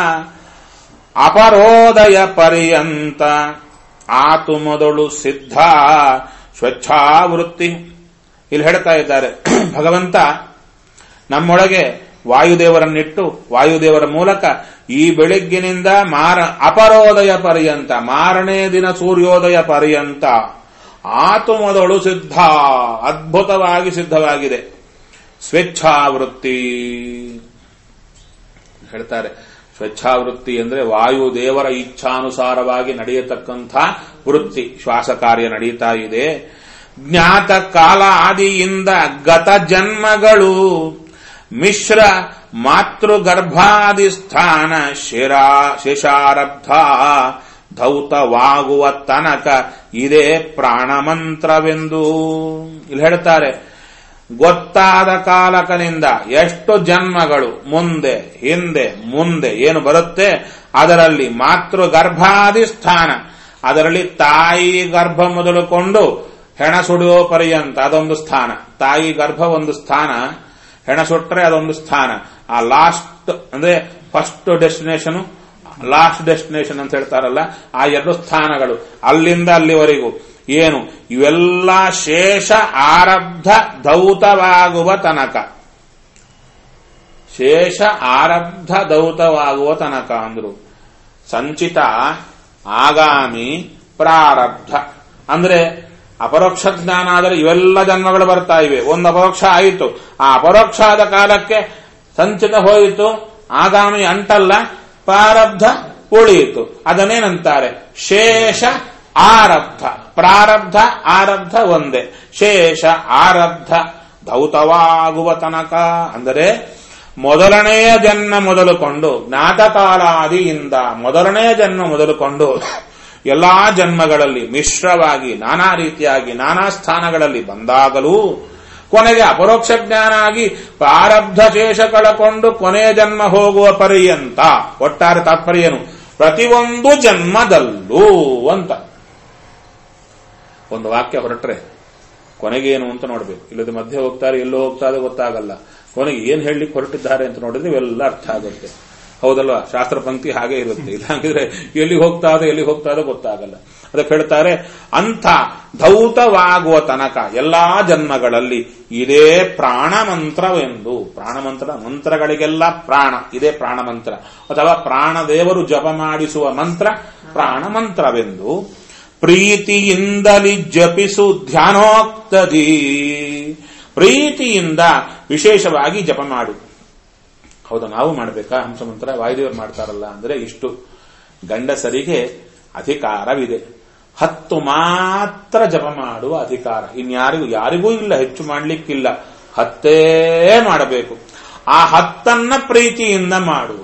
ಅಪರೋದಯ ಪರ್ಯಂತ ಆತು ಮೊದಲು ಸಿದ್ಧ ಸ್ವಚ್ಛಾವೃತ್ತಿ. ಇಲ್ಲಿ ಹೇಳ್ತಾ ಇದ್ದಾರೆ, ಭಗವಂತ ನಮ್ಮೊಳಗೆ ವಾಯುದೇವರನ್ನಿಟ್ಟು ವಾಯುದೇವರ ಮೂಲಕ ಈ ಬೆಳಗ್ಗಿನಿಂದ ಮಾರ ಅಪರೋದಯ ಪರ್ಯಂತ, ಮಾರನೇ ದಿನ ಸೂರ್ಯೋದಯ ಪರ್ಯಂತ ಆತು ಮೊದಲು ಸಿದ್ಧ, ಅದ್ಭುತವಾಗಿ ಸಿದ್ಧವಾಗಿದೆ. ಸ್ವೇಚ್ಛಾವೃತ್ತಿ ಹೇಳ್ತಾರೆ. ಸ್ವೇಚ್ಛಾವೃತ್ತಿ ಅಂದ್ರೆ ವಾಯುದೇವರ ಇಚ್ಛಾನುಸಾರವಾಗಿ ನಡೆಯತಕ್ಕಂಥ ವೃತ್ತಿ, ಶ್ವಾಸ ಕಾರ್ಯ ನಡೀತಾ ಇದೆ. ಜ್ಞಾತ ಕಾಲ ಆದಿಯಿಂದ ಗತ ಜನ್ಮಗಳು ಮಿಶ್ರ ಮಾತೃಗರ್ಭಾದಿ ಸ್ಥಾನ ಶಿರಾ ಶೇಷಾರಬ್ಧ ಧೌತವಾಗುವ ತನಕ ಇದೇ ಪ್ರಾಣಮಂತ್ರವೆಂದು ಇಲ್ಲಿ ಹೇಳ್ತಾರೆ. ಗೊತ್ತಾದ ಕಾಲಕನಿಂದ ಎಷ್ಟು ಜನ್ಮಗಳು ಮುಂದೆ ಹಿಂದೆ ಮುಂದೆ ಏನು ಬರುತ್ತೆ, ಅದರಲ್ಲಿ ಮಾತೃಗರ್ಭಾದಿ ಸ್ಥಾನ, ಅದರಲ್ಲಿ ತಾಯಿ ಗರ್ಭ ಮೊದಲುಕೊಂಡು ಹೆಣ ಸುಡುವ ಪರ್ಯಂತ ಅದೊಂದು ಸ್ಥಾನ. ತಾಯಿ ಗರ್ಭ ಒಂದು ಸ್ಥಾನ, ಹೆಣ ಸುಟ್ರೆ ಅದೊಂದು ಸ್ಥಾನ. ಆ ಲಾಸ್ಟ್ ಅಂದ್ರೆ ಫಸ್ಟ್ ಡೆಸ್ಟಿನೇಷನ್, ಲಾಸ್ಟ್ ಡೆಸ್ಟಿನೇಷನ್ ಅಂತ ಹೇಳ್ತಾರಲ್ಲ, ಆ ಎರಡು ಸ್ಥಾನಗಳು ಅಲ್ಲಿಂದ ಅಲ್ಲಿವರೆಗೂ ಏನು ಇವೆಲ್ಲ ಶೇಷ ಆರಬ್ಧ ದೌತವಾಗುವ ತನಕ, ಶೇಷ ಆರಬ್ಧ ದೌತವಾಗುವ ತನಕ ಅಂದ್ರು. ಸಂಚಿತ, ಆಗಾಮಿ, ಪ್ರಾರಬ್ಧ ಅಂದ್ರೆ ಅಪರೋಕ್ಷ ಜ್ಞಾನ ಆದರೆ ಇವೆಲ್ಲ ಜನ್ಮಗಳು ಬರ್ತಾ ಇವೆ. ಒಂದು ಅಪರೋಕ್ಷ ಆಯಿತು, ಆ ಅಪರೋಕ್ಷ ಆದ ಕಾಲಕ್ಕೆ ಸಂಚಿತ ಹೋಯಿತು, ಆಗಾಮಿ ಅಂಟಲ್ಲ, ಪ್ರಾರಬ್ಧ ಉಳಿಯಿತು. ಅದನ್ನೇನಂತಾರೆ? ಶೇಷ ಆರಬ್ಧ. ಪ್ರಾರಬ್ಧ ಆರಬ್ಧ ಒಂದೇ, ಶೇಷ ಆರಬ್ಧ ಧೌತವಾಗುವ ತನಕ ಅಂದರೆ ಮೊದಲನೆಯ ಜನ್ಮ ಮೊದಲುಕೊಂಡು ಜ್ಞಾತಕಾಲಾದಿಯಿಂದ ಮೊದಲನೆಯ ಜನ್ಮ ಮೊದಲುಕೊಂಡು ಎಲ್ಲಾ ಜನ್ಮಗಳಲ್ಲಿ ಮಿಶ್ರವಾಗಿ ನಾನಾ ರೀತಿಯಾಗಿ ನಾನಾ ಸ್ಥಾನಗಳಲ್ಲಿ ಬಂದಾಗಲೂ ಕೊನೆಗೆ ಅಪರೋಕ್ಷ ಜ್ಞಾನ ಆಗಿ ಪ್ರಾರಬ್ಧ ಶೇಷ ಕಳಕೊಂಡು ಕೊನೆಯ ಜನ್ಮ ಹೋಗುವ ಪರ್ಯಂತ. ಒಟ್ಟಾರೆ ತಾತ್ಪರ್ಯನು ಪ್ರತಿಯೊಂದು ಜನ್ಮದಲ್ಲೂ ಅಂತ. ಒಂದು ವಾಕ್ಯ ಹೊರಟ್ರೆ ಕೊನೆಗೇನು ಅಂತ ನೋಡ್ಬೇಕು, ಇಲ್ಲದ ಮಧ್ಯೆ ಹೋಗ್ತಾರೆ ಎಲ್ಲೋ ಹೋಗ್ತಾರೆ ಗೊತ್ತಾಗಲ್ಲ, ಕೊನೆಗೆ ಏನ್ ಹೇಳಲಿಕ್ಕೆ ಹೊರಟಿದ್ದಾರೆ ಅಂತ ನೋಡಿದ್ರೆ ಇವೆಲ್ಲ ಅರ್ಥ ಆಗುತ್ತೆ. ಹೌದಲ್ವಾ? ಶಾಸ್ತ್ರ ಪಂಕ್ತಿ ಹಾಗೆ ಇರುತ್ತೆ. ಇಲ್ಲಾಂಗಿದ್ರೆ ಎಲ್ಲಿ ಹೋಗ್ತಾ ಇದೆ ಎಲ್ಲಿ ಹೋಗ್ತಾ ಇದೆ ಗೊತ್ತಾಗಲ್ಲ. ಅದಕ್ಕೆ ಹೇಳ್ತಾರೆ, ಅಂಥ ಧೌತವಾಗುವ ತನಕ ಎಲ್ಲಾ ಜನ್ಮಗಳಲ್ಲಿ ಇದೇ ಪ್ರಾಣ ಮಂತ್ರವೆಂದು. ಪ್ರಾಣ ಮಂತ್ರ, ಮಂತ್ರಗಳಿಗೆಲ್ಲ ಪ್ರಾಣ, ಇದೇ ಪ್ರಾಣ ಮಂತ್ರ ಅಥವಾ ಪ್ರಾಣದೇವರು ಜಪ ಮಾಡಿಸುವ ಮಂತ್ರ ಪ್ರಾಣ ಮಂತ್ರವೆಂದು ಪ್ರೀತಿಯಿಂದಲಿ ಜಪಿಸು ಧ್ಯಾನೋಕ್ತದಿ. ಪ್ರೀತಿಯಿಂದ ವಿಶೇಷವಾಗಿ ಜಪ ಮಾಡು. ಹೌದಾ? ನಾವು ಮಾಡಬೇಕಾ ಹಂಸಮಂತ್ರ? ವಾಯುದೇವರು ಮಾಡ್ತಾರಲ್ಲ ಅಂದ್ರೆ ಇಷ್ಟು ಗಂಡಸರಿಗೆ ಅಧಿಕಾರವಿದೆ. ಹತ್ತು ಮಾತ್ರ ಜಪ ಮಾಡುವ ಅಧಿಕಾರ, ಇನ್ಯಾರಿಗೂ ಯಾರಿಗೂ ಇಲ್ಲ, ಹೆಚ್ಚು ಮಾಡ್ಲಿಕ್ಕಿಲ್ಲ, ಹತ್ತೇ ಮಾಡಬೇಕು. ಆ ಹತ್ತನ್ನ ಪ್ರೀತಿಯಿಂದ ಮಾಡು.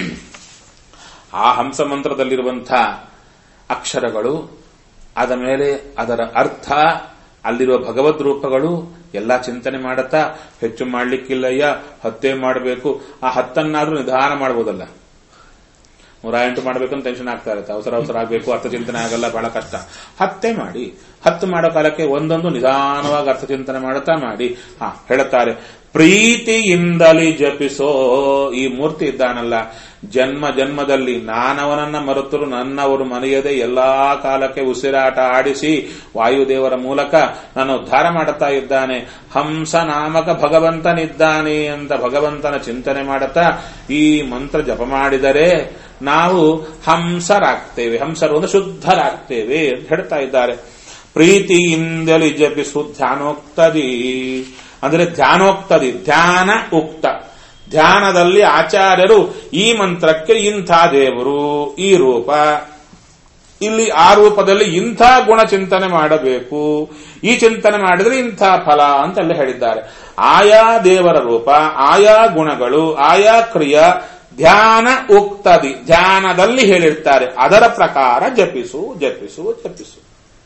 ಆ ಹಂಸಮಂತ್ರದಲ್ಲಿರುವಂಥ ಅಕ್ಷರಗಳು, ಅದ ಮೇಲೆ ಅದರ ಅರ್ಥ, ಅಲ್ಲಿರುವ ಭಗವದ್ ರೂಪಗಳು ಎಲ್ಲ ಚಿಂತನೆ ಮಾಡುತ್ತಾ ಹೆಚ್ಚು ಮಾಡ್ಲಿಕ್ಕಿಲ್ಲಯ್ಯ, ಹತ್ತೇ ಮಾಡಬೇಕು. ಆ ಹತ್ತನ್ನಾದ್ರೂ ನಿಧಾನ ಮಾಡಬಹುದಲ್ಲ. ನೂರ ಎಂಟು ಮಾಡಬೇಕಂತ ಟೆನ್ಷನ್ ಆಗ್ತಾ ಇರುತ್ತೆ, ಅವಸರ ಅವಸರ ಆಗಬೇಕು, ಅರ್ಥ ಚಿಂತನೆ ಆಗಲ್ಲ, ಬಹಳ ಕಷ್ಟ. ಹತ್ತೇ ಮಾಡಿ. ಹತ್ತು ಮಾಡೋ ಕಾಲಕ್ಕೆ ಒಂದೊಂದು ನಿಧಾನವಾಗಿ ಅರ್ಥ ಚಿಂತನೆ ಮಾಡುತ್ತಾ ಮಾಡಿ. ಹಾ ಹೇಳುತ್ತಾರೆ, ಪ್ರೀತಿಯಿಂದಲೇ ಜಪಿಸೋ. ಈ ಮೂರ್ತಿ ಇದ್ದಾನಲ್ಲ, ಜನ್ಮ ಜನ್ಮದಲ್ಲಿ ನಾನವನನ್ನ ಮರೆತರು ನನ್ನವರು ಮನೆಯದೆ ಎಲ್ಲಾ ಕಾಲಕ್ಕೆ ಉಸಿರಾಟ ಆಡಿಸಿ ವಾಯುದೇವರ ಮೂಲಕ ನಾನು ಉದ್ಧಾರ ಮಾಡುತ್ತಾ ಇದ್ದಾನೆ. ಹಂಸ ನಾಮಕ ಭಗವಂತನಿದ್ದಾನೆ ಅಂತ ಭಗವಂತನ ಚಿಂತನೆ ಮಾಡುತ್ತಾ ಈ ಮಂತ್ರ ಜಪ ಮಾಡಿದರೆ ನಾವು ಹಂಸರಾಗ್ತೇವೆ. ಹಂಸರು ಒಂದು ಶುದ್ಧರಾಗ್ತೇವೆ ಅಂತ ಹೇಳ್ತಾ ಇದ್ದಾರೆ. ಪ್ರೀತಿಯಿಂದಲೇ ಜಪಿಸು ಧ್ಯಾನೋಕ್ತದಿ. ಅಂದ್ರೆ ಧ್ಯಾನೋಕ್ತದಿ, ಧ್ಯಾನ ಉಕ್ತ. ಧ್ಯಾನದಲ್ಲಿ ಆಚಾರ್ಯರು ಈ ಮಂತ್ರಕ್ಕೆ ಇಂಥ ದೇವರು, ಈ ರೂಪ, ಇಲ್ಲಿ ಆ ರೂಪದಲ್ಲಿ ಇಂಥ ಗುಣ ಚಿಂತನೆ ಮಾಡಬೇಕು, ಈ ಚಿಂತನೆ ಮಾಡಿದ್ರೆ ಇಂಥ ಫಲ ಅಂತೆಲ್ಲ ಹೇಳಿದ್ದಾರೆ. ಆಯಾ ದೇವರ ರೂಪ, ಆಯಾ ಗುಣಗಳು, ಆಯಾ ಕ್ರಿಯಾ ಧ್ಯಾನ ಉಕ್ತದಿ, ಧ್ಯಾನದಲ್ಲಿ ಹೇಳಿರ್ತಾರೆ. ಅದರ ಪ್ರಕಾರ ಜಪಿಸು ಜಪಿಸು ಜಪಿಸು.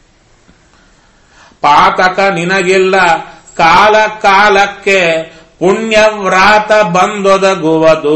ಪಾತಕ ನಿನಗಿಲ್ಲ ಕಾಲ ಕಾಲಕ್ಕೆ ಪುಣ್ಯವ್ರಾತ ಬಂದೊದಗುವುದು.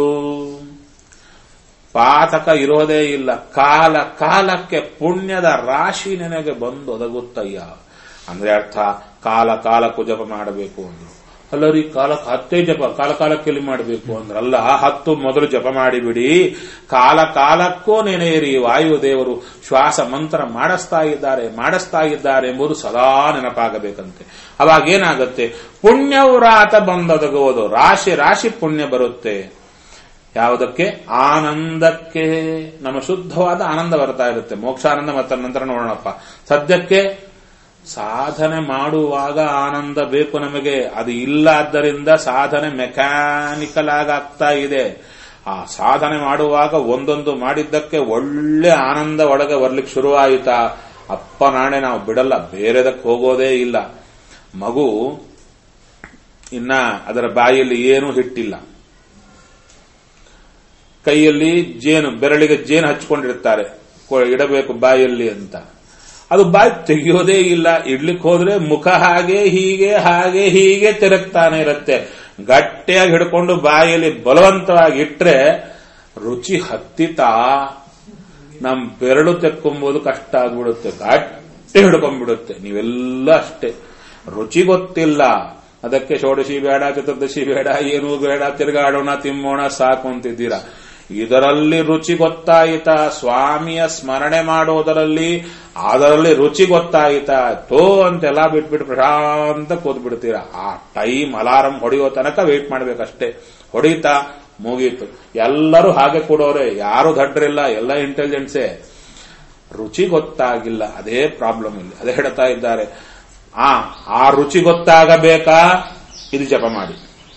ಪಾತಕ ಇರೋದೇ ಇಲ್ಲ, ಕಾಲ ಕಾಲಕ್ಕೆ ಪುಣ್ಯದ ರಾಶಿ ನಿನಗೆ ಬಂದೊದಗುತ್ತಯ್ಯ. ಅಂದ್ರೆ ಅರ್ಥ ಕಾಲ ಕಾಲಕ್ಕೂ ಜಪ ಮಾಡಬೇಕು ಅಂದ್ರು. ಅಲ್ಲರಿ ಕಾಲಕ್ಕೆ ಹತ್ತೇ ಜಪ ಕಾಲ ಕಾಲಕ್ಕೆ ಎಲ್ಲಿ ಮಾಡಬೇಕು ಅಂದ್ರಲ್ಲ, ಹತ್ತು ಮೊದಲು ಜಪ ಮಾಡಿಬಿಡಿ. ಕಾಲ ಕಾಲಕ್ಕೂ ನೆನೆಯಿರಿ. ವಾಯುದೇವರು ಶ್ವಾಸ ಮಂತ್ರ ಮಾಡಿಸ್ತಾ ಇದ್ದಾರೆ ಮಾಡಿಸ್ತಾ ಇದ್ದಾರೆ ಎಂಬುದು ಸದಾ ನೆನಪಾಗಬೇಕಂತೆ. ಅವಾಗ ಏನಾಗುತ್ತೆ? ಪುಣ್ಯವ್ರಾತ ಬಂದೊದಗುವುದು, ರಾಶಿ ರಾಶಿ ಪುಣ್ಯ ಬರುತ್ತೆ. ಯಾವುದಕ್ಕೆ? ಆನಂದಕ್ಕೆ. ನಮ್ಮ ಶುದ್ಧವಾದ ಆನಂದ ಬರ್ತಾ ಇರುತ್ತೆ. ಮೋಕ್ಷಾನಂದ ಮತ್ತ ನಂತರ ನೋಡೋಣಪ್ಪ. ಸದ್ಯಕ್ಕೆ ಸಾಧನೆ ಮಾಡುವಾಗ ಆನಂದ ಬೇಕು ನಮಗೆ, ಅದು ಇಲ್ಲ. ಆದ್ದರಿಂದ ಸಾಧನೆ ಮೆಕ್ಯಾನಿಕಲ್ ಆಗಿ ಆಗ್ತಾ ಇದೆ. ಆ ಸಾಧನೆ ಮಾಡುವಾಗ ಒಂದೊಂದು ಮಾಡಿದ್ದಕ್ಕೆ ಒಳ್ಳೆ ಆನಂದ ಒಳಗೆ ಬರ್ಲಿಕ್ಕೆ ಶುರುವಾಯಿತಾ, ಅಪ್ಪ ನಾಳೆ ನಾವು ಬಿಡಲ್ಲ, ಬೇರೆದಕ್ಕೆ ಹೋಗೋದೇ ಇಲ್ಲ. ಮಗು ಇನ್ನ ಅದರ ಬಾಯಲ್ಲಿ ಏನೂ ಹಿಟ್ಟಿಲ್ಲ, ಕೈಯಲ್ಲಿ ಜೇನು, ಬೆರಳಿಗೆ ಜೇನು ಹಚ್ಕೊಂಡಿರ್ತಾರೆ, ಇಡಬೇಕು ಬಾಯಲ್ಲಿ ಅಂತ. ಅದು ಬಾಯಿ ತೆಗೆಯೋದೇ ಇಲ್ಲ. ಇಡ್ಲಿಕ್ಕೆ ಹೋದ್ರೆ ಮುಖ ಹಾಗೆ ಹೀಗೆ ಹಾಗೆ ಹೀಗೆ ತಿರುಗ್ತಾನೆ ಇರುತ್ತೆ. ಗಟ್ಟಿಯಾಗಿ ಹಿಡ್ಕೊಂಡು ಬಾಯಲ್ಲಿ ಬಲವಂತವಾಗಿ ಇಟ್ರೆ ರುಚಿ ಹತ್ತಿತಾ ನಮ್ ಬೆರಳು ತೆಕ್ಕೊಂಬೋದು ಕಷ್ಟ ಆಗ್ಬಿಡುತ್ತೆ. ಗಟ್ಟಿ ಹಿಡ್ಕೊಂಡ್ಬಿಡುತ್ತೆ. ನೀವೆಲ್ಲ ಅಷ್ಟೇ, ರುಚಿ ಗೊತ್ತಿಲ್ಲ. ಅದಕ್ಕೆ ಷೋಡಶಿ ಬೇಡ, ಚತುರ್ದಶಿ ಬೇಡ, ಏನೂ ಬೇಡ, ತಿರುಗಾಡೋಣ ತಿಮ್ಮೋಣ ಸಾಕು ಅಂತಿದ್ದೀರಾ. ಇದರಲ್ಲಿ ರುಚಿ ಗೊತ್ತಾಯಿತಾ? ಸ್ವಾಮಿಯ ಸ್ಮರಣೆ ಮಾಡೋದರಲ್ಲಿ ಅದರಲ್ಲಿ ರುಚಿ ಗೊತ್ತಾಯಿತಾ? ತೋ ಅಂತೆಲ್ಲ ಬಿಟ್ಬಿಟ್ಟು ಪ್ರಶಾಂತ ಕೂತ್ಬಿಡ್ತೀರಾ. ಆ ಟೈಮ್ ಅಲಾರಂ ಹೊಡೆಯೋ ತನಕ ವೇಟ್ ಮಾಡ್ಬೇಕಷ್ಟೇ. ಹೊಡೀತಾ ಮುಗೀತು. ಎಲ್ಲರೂ ಹಾಗೆ ಕೊಡೋರೆ, ಯಾರು ದಡ್ರಿಲ್ಲ, ಎಲ್ಲ ಇಂಟೆಲಿಜೆನ್ಸೇ. ರುಚಿ ಗೊತ್ತಾಗಿಲ್ಲ, ಅದೇ ಪ್ರಾಬ್ಲಮ್ ಇಲ್ಲಿ. ಅದೇ ಹೇಳ್ತಾ ಇದ್ದಾರೆ. ಆ ಆ ರುಚಿ ಗೊತ್ತಾಗಬೇಕಾ? ಇದು ಜಪ ಮಾಡಿ.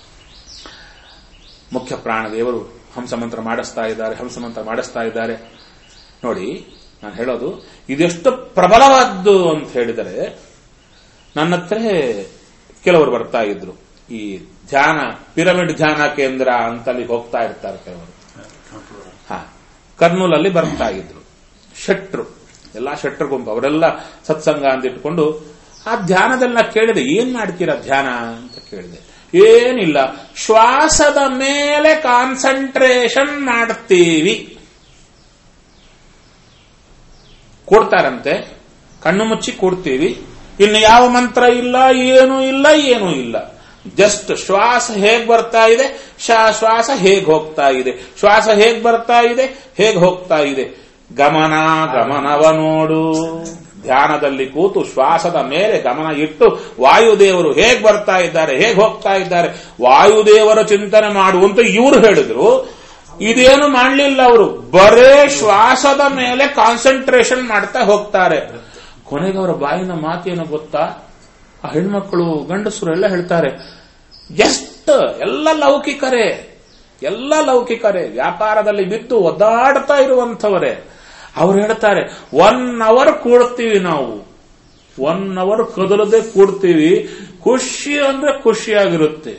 ಮುಖ್ಯ ಪ್ರಾಣದೇವರು ಹಂಸಮಂತ್ರ ಮಾಡಿಸ್ತಾ ಇದ್ದಾರೆ, ಹಂಸಮಂತ್ರ ಮಾಡಿಸ್ತಾ ಇದ್ದಾರೆ. ನೋಡಿ, ನಾನು ಹೇಳೋದು ಇದೆಷ್ಟು ಪ್ರಬಲವಾದ್ದು ಅಂತ ಹೇಳಿದರೆ, ನನ್ನ ಹತ್ರ ಕೆಲವರು ಬರ್ತಾ ಇದ್ರು. ಈ ಧ್ಯಾನ ಪಿರಮಿಡ್ ಧ್ಯಾನ ಕೇಂದ್ರ ಅಂತಲ್ಲಿ ಹೋಗ್ತಾ ಇರ್ತಾರೆ ಕೆಲವರು. ಹಾ, ಕರ್ನೂಲಲ್ಲಿ ಬರ್ತಾ ಇದ್ರು ಶೆಟ್ರು, ಎಲ್ಲಾ ಶೆಟ್ರು ಗುಂಪು, ಅವರೆಲ್ಲ ಸತ್ಸಂಗ ಅಂದಿಟ್ಕೊಂಡು ಆ ಧ್ಯಾನದೆಲ್ಲ ಕೇಳಿದೆ. ಏನ್ ಮಾಡ್ತೀರಾ ಧ್ಯಾನ ಅಂತ ಕೇಳಿದೆ. ಏನಿಲ್ಲ, ಶ್ವಾಸದ ಮೇಲೆ ಕಾನ್ಸಂಟ್ರೇಷನ್ ಮಾಡ್ತೀವಿ. ಕೊಡ್ತಾರಂತೆ, ಕಣ್ಣು ಮುಚ್ಚಿ ಕೂಡ್ತೀವಿ. ಇನ್ನು ಯಾವ ಮಂತ್ರ ಇಲ್ಲ, ಏನೂ ಇಲ್ಲ, ಏನೂ ಇಲ್ಲ. ಜಸ್ಟ್ ಶ್ವಾಸ ಹೇಗ್ ಬರ್ತಾ ಇದೆ, ಶ್ವಾಸ ಹೇಗ್ ಹೋಗ್ತಾ ಇದೆ, ಶ್ವಾಸ ಹೇಗ್ ಬರ್ತಾ ಇದೆ, ಹೇಗ್ ಹೋಗ್ತಾ ಇದೆ. ಗಮನ ಗಮನವ ನೋಡು. ಧ್ಯಾನದಲ್ಲಿ ಕೂತು ಶ್ವಾಸದ ಮೇಲೆ ಗಮನ ಇಟ್ಟು ವಾಯುದೇವರು ಹೇಗ್ ಬರ್ತಾ ಇದ್ದಾರೆ, ಹೇಗ್ ಹೋಗ್ತಾ ಇದ್ದಾರೆ, ವಾಯುದೇವರ ಚಿಂತನೆ ಮಾಡುವಂತ ಇವರು ಹೇಳಿದ್ರು. ಇದೇನು ಮಾಡಲಿಲ್ಲ ಅವರು, ಬರೇ ಶ್ವಾಸದ ಮೇಲೆ ಕಾನ್ಸಂಟ್ರೇಷನ್ ಮಾಡ್ತಾ ಹೋಗ್ತಾರೆ. ಕೊನೆಗೆ ಅವರ ಬಾಯಿನ ಮಾತೇನು ಗೊತ್ತಾ? ಆ ಹೆಣ್ಮಕ್ಕಳು ಗಂಡಸರು ಎಲ್ಲ ಹೇಳ್ತಾರೆ, ಜಸ್ಟ್ ಎಲ್ಲ ಲೌಕಿಕರೇ, ಎಲ್ಲ ಲೌಕಿಕರೇ, ವ್ಯಾಪಾರದಲ್ಲಿ ಬಿದ್ದು ಒದ್ದಾಡ್ತಾ ಇರುವಂಥವರೇ. ಅವ್ರು ಹೇಳ್ತಾರೆ, ಒನ್ ಅವರ್ ಕೂಡ್ತೀವಿ ನಾವು, ಒನ್ ಅವರ್ ಕದಲದೆ ಕೂಡ್ತೀವಿ, ಖುಷಿ ಅಂದ್ರೆ ಖುಷಿಯಾಗಿರುತ್ತೆ.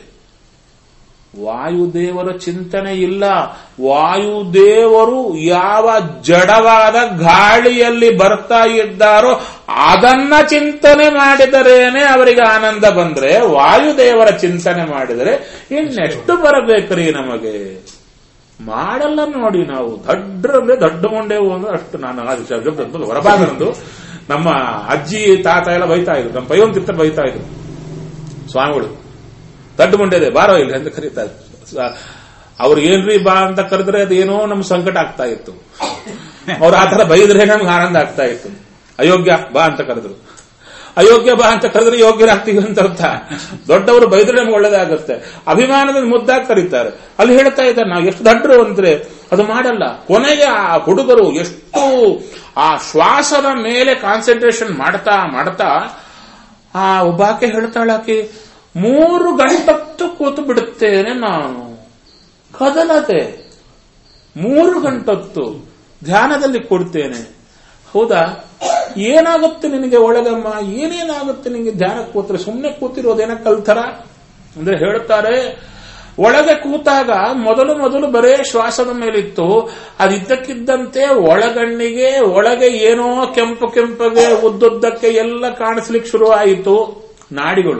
ವಾಯುದೇವರ ಚಿಂತನೆ ಇಲ್ಲ. ವಾಯುದೇವರು ಯಾವ ಜಡವಾದ ಗಾಳಿಯಲ್ಲಿ ಬರ್ತಾ ಇದ್ದಾರೋ ಅದನ್ನ ಚಿಂತನೆ ಮಾಡಿದರೇನೆ ಅವರಿಗೆ ಆನಂದ ಬಂದ್ರೆ, ವಾಯುದೇವರ ಚಿಂತನೆ ಮಾಡಿದರೆ ಇನ್ನೆಷ್ಟು ಬರಬೇಕ್ರಿ ನಮಗೆ? ಮಾಡಲ್ಲ ನೋಡಿ ನಾವು. ದಡ್ಡ್ರಂದ್ರೆ ದಡ್ಡ ಮುಂಡೆವು ಅಂದ್ರೆ ಅಷ್ಟು. ನಾನು ಹೊರಬಾಗಂದು ನಮ್ಮ ಅಜ್ಜಿ ತಾತ ಎಲ್ಲ ಬೈತಾ ಇದ್ರು, ನಮ್ಮ ಪೈವಂತಿರ್ತ ಬೈತಾ ಇದ್ರು ಸ್ವಾಮಿಗಳು, ದಡ್ಡ ಮುಂಡೆದೆ ಬಾರೋ ಇಲ್ಲಿ ಅಂತ ಕರೀತಾರೆ. ಅವ್ರು ಏನ್ರಿ ಬಾ ಅಂತ ಕರೆದ್ರೆ ಅದೇನೋ ನಮ್ಗೆ ಸಂಕಟ ಆಗ್ತಾ ಇತ್ತು. ಅವ್ರು ಆ ತರ ಬೈದ್ರೆ ನಮ್ಗೆ ಆನಂದ ಆಗ್ತಾ ಇತ್ತು. ಅಯೋಗ್ಯ ಬಾ ಅಂತ ಕರೆದ್ರು, ಅಯೋಗ್ಯ ಬಾ ಅಂತ ಕರೆದ್ರೆ ಯೋಗ್ಯರಾಗ್ತೀವಿ ಅಂತ ಅರ್ಥ. ದೊಡ್ಡವರು ಬೈದ್ರೆ ನಮ್ಗೆ ಒಳ್ಳೇದಾಗುತ್ತೆ. ಅಭಿಮಾನದ ಮುದ್ದಾಗಿ ಕರೀತಾರೆ. ಅಲ್ಲಿ ಹೇಳ್ತಾ ಇದ್ದಾರೆ, ನಾವು ಎಷ್ಟು ದಡ್ಡರು ಅಂದ್ರೆ ಅದು ಮಾಡಲ್ಲ. ಕೊನೆಗೆ ಆ ಹುಡುಗರು ಎಷ್ಟು ಆ ಶ್ವಾಸದ ಮೇಲೆ ಕಾನ್ಸಂಟ್ರೇಷನ್ ಮಾಡ್ತಾ ಮಾಡ್ತಾ ಆ ಒಬ್ಬಾಕೆ ಹೇಳ್ತಾಳಾಕಿ, ಮೂರು ಗಂಟತ್ತು ಕೂತು ಬಿಡುತ್ತೇನೆ ನಾನು, ಕದಲತೆ ಮೂರು ಗಂಟತ್ತು ಧ್ಯಾನದಲ್ಲಿ ಕೊಡ್ತೇನೆ. ಹೌದಾ, ಏನಾಗುತ್ತೆ ನಿನಗೆ ಒಳಗಮ್ಮ, ಏನೇನಾಗುತ್ತೆ ನಿನಗೆ ಧ್ಯಾನ ಕೂತ್ರೆ? ಸುಮ್ಮನೆ ಕೂತಿರೋದೇನ ಕಲ್ತರ ಅಂದ್ರೆ ಹೇಳ್ತಾರೆ, ಒಳಗೆ ಕೂತಾಗ ಮೊದಲು ಮೊದಲು ಬರೇ ಶ್ವಾಸದ ಮೇಲಿತ್ತು. ಅದಿದ್ದಕ್ಕಿದ್ದಂತೆ ಒಳಗಣ್ಣಿಗೆ ಒಳಗೆ ಏನೋ ಕೆಂಪು ಕೆಂಪಗೆ ಉದ್ದುದ್ದಕ್ಕೆ ಎಲ್ಲ ಕಾಣಿಸ್ಲಿಕ್ಕೆ ಶುರು ಆಯಿತು. ನಾಡಿಗಳು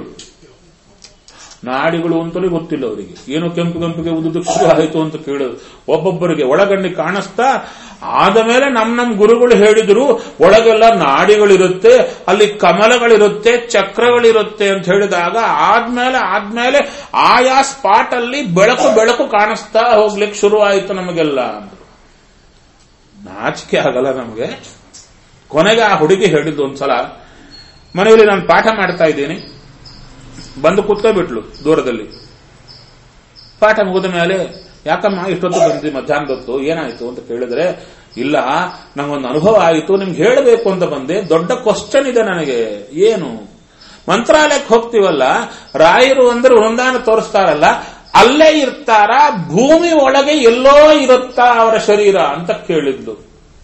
ನಾಡಿಗಳು ಅಂತಲೇ ಗೊತ್ತಿಲ್ಲ ಅವರಿಗೆ, ಏನೋ ಕೆಂಪು ಕೆಂಪಿಗೆ ಉದ್ದುದಕ್ಕೆ ಶುರು ಆಯಿತು ಅಂತ ಕೇಳೋದು. ಒಬ್ಬೊಬ್ಬರಿಗೆ ಒಳಗಣ್ಣಿ ಕಾಣಿಸ್ತಾ ಆದ ಮೇಲೆ ನಮ್ ನಮ್ ಗುರುಗಳು ಹೇಳಿದ್ರು, ಒಳಗೆಲ್ಲ ನಾಡಿಗಳಿರುತ್ತೆ, ಅಲ್ಲಿ ಕಮಲಗಳಿರುತ್ತೆ, ಚಕ್ರಗಳಿರುತ್ತೆ ಅಂತ ಹೇಳಿದಾಗ ಆದ್ಮೇಲೆ ಆದ್ಮೇಲೆ ಆಯಾ ಸ್ಪಾಟ್ ಅಲ್ಲಿ ಬೆಳಕು ಬೆಳಕು ಕಾಣಿಸ್ತಾ ಹೋಗ್ಲಿಕ್ಕೆ ಶುರು ಆಯಿತು ನಮಗೆಲ್ಲ ಅಂದ್ರು. ನಾಚಿಕೆ ಆಗಲ್ಲ ನಮಗೆ. ಕೊನೆಗೆ ಆ ಹುಡುಗಿ ಹೇಳಿದ್ದು, ಒಂದ್ಸಲ ಮನೆಯಲ್ಲಿ ನಾನು ಪಾಠ ಮಾಡ್ತಾ ಇದ್ದೀನಿ, ಬಂದು ಕೂತ್ಕೊಬಿಟ್ಲು ದೂರದಲ್ಲಿ. ಪಾಠ ಮುಗಿದ ಮೇಲೆ, ಯಾಕಮ್ಮ ಇಷ್ಟೊತ್ತು ಬಂದಿ ಮಧ್ಯಾಹ್ನದೊತ್ತು, ಏನಾಯ್ತು ಅಂತ ಕೇಳಿದ್ರೆ, ಇಲ್ಲ ನಂಗೊಂದು ಅನುಭವ ಆಯಿತು, ನಿಮ್ಗೆ ಹೇಳಬೇಕು ಅಂತ ಬಂದೆ, ದೊಡ್ಡ ಕ್ವಶನ್ ಇದೆ ನನಗೆ. ಏನು? ಮಂತ್ರಾಲಯಕ್ಕೆ ಹೋಗ್ತೀವಲ್ಲ, ರಾಯರು ಅಂದ್ರೆ ವೃಂದಾವನ ತೋರಿಸ್ತಾರಲ್ಲ, ಅಲ್ಲೇ ಇರ್ತಾರ, ಭೂಮಿ ಒಳಗೆ ಎಲ್ಲೋ ಇರುತ್ತಾ ಅವರ ಶರೀರ ಅಂತ ಕೇಳಿದ್ಲು.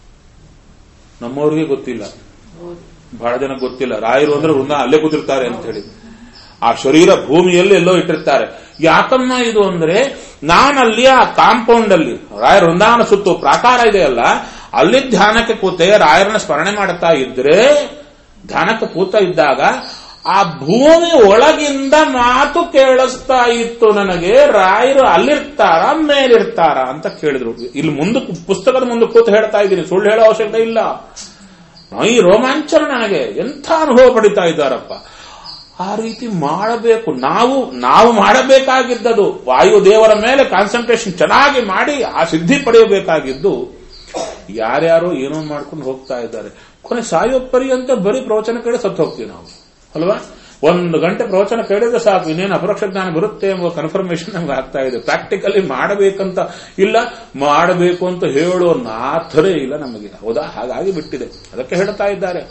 ನಮ್ಮವ್ರಿಗೆ ಗೊತ್ತಿಲ್ಲ, ಬಹಳ ಜನ ಗೊತ್ತಿಲ್ಲ. ರಾಯರು ಅಂದ್ರೆ ವೃಂದಾವನ ಅಲ್ಲೇ ಕೂತಿರ್ತಾರೆ ಅಂತ ಹೇಳಿ, ಆ ಶರೀರ ಭೂಮಿಯಲ್ಲಿ ಎಲ್ಲೋ ಇಟ್ಟಿರ್ತಾರೆ. ಯಾಕಮ್ಮ ಇದು ಅಂದ್ರೆ, ನಾನಲ್ಲಿ ಆ ಕಾಂಪೌಂಡ್ ಅಲ್ಲಿ ರಾಯರ ವೃಂದಾವನ ಸುತ್ತು ಪ್ರಾಕಾರ ಇದೆಯಲ್ಲ, ಅಲ್ಲಿ ಧ್ಯಾನಕ್ಕೆ ಕೂತೆ ರಾಯರನ್ನ ಸ್ಮರಣೆ ಮಾಡ್ತಾ ಇದ್ರೆ, ಧ್ಯಾನಕ್ಕೆ ಕೂತ ಇದ್ದಾಗ ಆ ಭೂಮಿ ಒಳಗಿಂದ ಮಾತು ಕೇಳಿಸ್ತಾ ಇತ್ತು ನನಗೆ. ರಾಯರು ಅಲ್ಲಿರ್ತಾರ ಮೇಲಿರ್ತಾರ ಅಂತ ಕೇಳಿದ್ರು. ಇಲ್ಲಿ ಮುಂದೆ ಪುಸ್ತಕದ ಮುಂದೆ ಕೂತು ಹೇಳ್ತಾ ಇದ್ದೀನಿ, ಸುಳ್ಳು ಹೇಳೋ ಅವಶ್ಯಕತೆ ಇಲ್ಲ. ಈ ರೋಮಾಂಚನ ನನಗೆ ಎಂಥ ಅನುಭವ ಪಡಿತಾ ಇದ್ದಾರಪ್ಪ. ಆ ರೀತಿ ಮಾಡಬೇಕು. ನಾವು ನಾವು ಮಾಡಬೇಕಾಗಿದ್ದದು ವಾಯುದೇವರ ಮೇಲೆ ಕಾನ್ಸಂಟ್ರೇಷನ್ ಚೆನ್ನಾಗಿ ಮಾಡಿ ಆ ಸಿದ್ಧಿ ಪಡೆಯಬೇಕಾಗಿದ್ದು. ಯಾರ್ಯಾರೋ ಏನೋ ಮಾಡ್ಕೊಂಡು ಹೋಗ್ತಾ ಇದ್ದಾರೆ. ಕೊನೆ ಸಾಯೋ ಪರ್ಯಂತ ಬರೀ ಪ್ರವಚನ ಕೇಳಿ ಸತ್ತು ಹೋಗ್ತೀವಿ ನಾವು, ಅಲ್ವಾ? ಒಂದು ಗಂಟೆ ಪ್ರವಚನ ಕೇಳಿದ್ರೆ ಸಾಕು, ಇನ್ನೇನು ಅಪರೋಕ್ಷ ಜ್ಞಾನ ಬರುತ್ತೆ ಎಂಬ ಕನ್ಫರ್ಮೇಶನ್ ನಮ್ಗೆ ಆಗ್ತಾ ಇದೆ. ಪ್ರಾಕ್ಟಿಕಲಿ ಮಾಡಬೇಕಂತ ಇಲ್ಲ, ಮಾಡಬೇಕು ಅಂತ ಹೇಳೋ ನಾಥರೇ ಇಲ್ಲ ನಮಗೆ. ಹೌದಾ? ಹಾಗಾಗಿ ಬಿಟ್ಟಿದೆ. ಅದಕ್ಕೆ ಹೇಳ್ತಾ ಇದ್ದಾರೆ,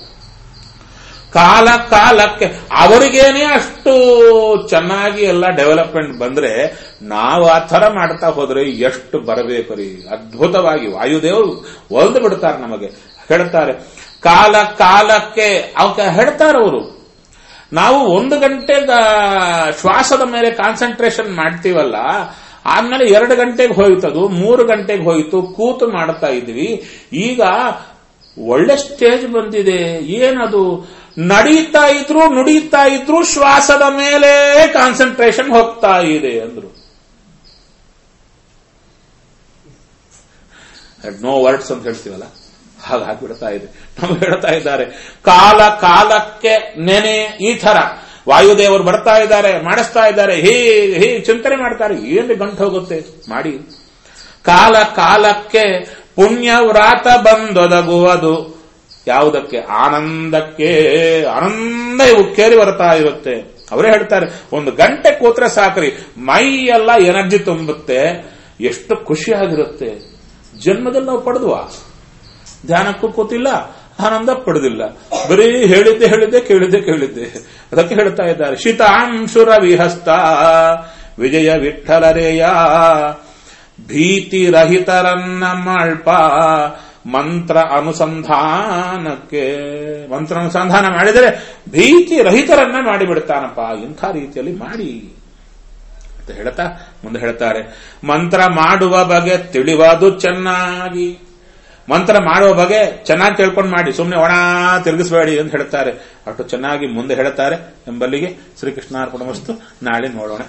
ಕಾಲ ಕಾಲಕ್ಕೆ ಅವರಿಗೇನೆ ಅಷ್ಟು ಚೆನ್ನಾಗಿ ಎಲ್ಲ ಡೆವಲಪ್ಮೆಂಟ್ ಬಂದ್ರೆ ನಾವು ಆ ತರ ಮಾಡ್ತಾ ಹೋದ್ರೆ ಎಷ್ಟು ಬರಬೇಕು ರೀ. ಅದ್ಭುತವಾಗಿ ವಾಯುದೇವರು ಒಲ್ದು ಬಿಡ್ತಾರೆ ನಮಗೆ. ಹೇಳ್ತಾರೆ ಕಾಲ ಕಾಲಕ್ಕೆ ಅವಕ್ಕೆ ಹೇಳ್ತಾರವರು. ನಾವು ಒಂದು ಗಂಟೆ ಶ್ವಾಸದ ಮೇಲೆ ಕಾನ್ಸಂಟ್ರೇಷನ್ ಮಾಡ್ತೀವಲ್ಲ, ಆದ್ಮೇಲೆ ಎರಡು ಗಂಟೆಗೆ ಹೋಯ್ತದು, ಮೂರು ಗಂಟೆಗೆ ಹೋಯ್ತು, ಕೂತು ಮಾಡ್ತಾ ಇದ್ವಿ. ಈಗ ಒಳ್ಳೆ ಸ್ಟೇಜ್ ಬಂದಿದೆ. ಏನದು? ನಡೀತಾ ಇದ್ರು ನುಡಿತಾ ಇದ್ರು ಶ್ವಾಸದ ಮೇಲೆ ಕಾನ್ಸಂಟ್ರೇಷನ್ ಹೋಗ್ತಾ ಇದೆ ಅಂದ್ರು. ನೋ ವರ್ಡ್ಸ್ ಅಂತ ಹೇಳ್ತೀವಲ್ಲ ಹಾಗಾಗ್ಬಿಡ್ತಾ ಇದೆ. ನಾವು ಹೇಳ್ತಾ ಇದ್ದಾರೆ ಕಾಲ ಕಾಲಕ್ಕೆ ನೆನೆ ಈ ತರ ವಾಯುದೇವರು ಬರ್ತಾ ಇದ್ದಾರೆ, ಮಾಡಿಸ್ತಾ ಇದ್ದಾರೆ, ಹೀ ಹೀ ಚಿಂತನೆ ಮಾಡ್ತಾರೆ. ಏನು ಗಂಟು ಹೋಗುತ್ತೆ ಮಾಡಿ. ಕಾಲ ಕಾಲಕ್ಕೆ ಪುಣ್ಯ ವ್ರಾತ ಬಂದೊದಗುವುದು ಯಾವುದಕ್ಕೆ? ಆನಂದಕ್ಕೆ. ಆನಂದ ಉಕ್ಕೇರಿ ಬರ್ತಾ ಇರುತ್ತೆ. ಅವರೇ ಹೇಳ್ತಾರೆ ಒಂದು ಗಂಟೆ ಕೂತ್ರೆ ಸಾಕ್ರಿ, ಮೈ ಎಲ್ಲ ಎನರ್ಜಿ ತುಂಬುತ್ತೆ, ಎಷ್ಟು ಖುಷಿಯಾಗಿರುತ್ತೆ. ಜನ್ಮದಲ್ಲಿ ನಾವು ಪಡೆದ್ವ? ಧ್ಯಾನಕ್ಕೂ ಕೂತಿಲ್ಲ, ಆನಂದ ಪಡೆದಿಲ್ಲ, ಬರೀ ಹೇಳಿದ್ದೆ ಹೇಳಿದ್ದೆ ಕೇಳಿದ್ದೆ ಕೇಳಿದ್ದೆ. ಅದಕ್ಕೆ ಹೇಳ್ತಾ ಇದ್ದಾರೆ ಶಿತಾಂಶುರ ವಿಹಸ್ತ ವಿಜಯ ವಿಠಲರೇಯ ಭೀತಿ ರಹಿತರನ್ನ ಮಲ್ಪ ಮಂತ್ರ ಅನುಸಂಧಾನಕ್ಕೆ. ಮಂತ್ರ ಅನುಸಂಧಾನ ಮಾಡಿದರೆ ಭೀತಿ ರಹಿತರನ್ನ ಮಾಡಿಬಿಡ್ತಾನಪ್ಪ. ಇಂಥ ರೀತಿಯಲ್ಲಿ ಮಾಡಿ ಅಂತ ಹೇಳ್ತಾ ಮುಂದೆ ಹೇಳ್ತಾರೆ ಮಂತ್ರ ಮಾಡುವ ಬಗೆ ತಿಳಿವಾದು ಚೆನ್ನಾಗಿ. ಮಂತ್ರ ಮಾಡುವ ಬಗೆ ಚೆನ್ನಾಗಿ ತಿಳ್ಕೊಂಡು ಮಾಡಿ, ಸುಮ್ಮನೆ ಒಣ ತಿರುಗಿಸಬೇಡಿ ಅಂತ ಹೇಳ್ತಾರೆ. ಅಷ್ಟು ಚೆನ್ನಾಗಿ ಮುಂದೆ ಹೇಳ್ತಾರೆ ಎಂಬಲ್ಲಿಗೆ ಶ್ರೀಕೃಷ್ಣಾರ್ಪಣಮಸ್ತು. ನಾಳೆ ನೋಡೋಣ.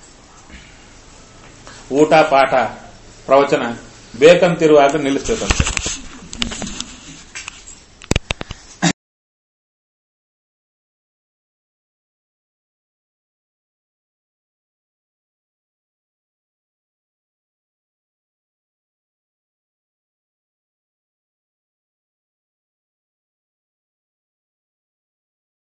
ಊಟ ಪಾಠ ಪ್ರವಚನ ಬೇಕಂತಿರುವಾಗ ನಿಲ್ಲಿಸ್ಬೇಕಂತೆ.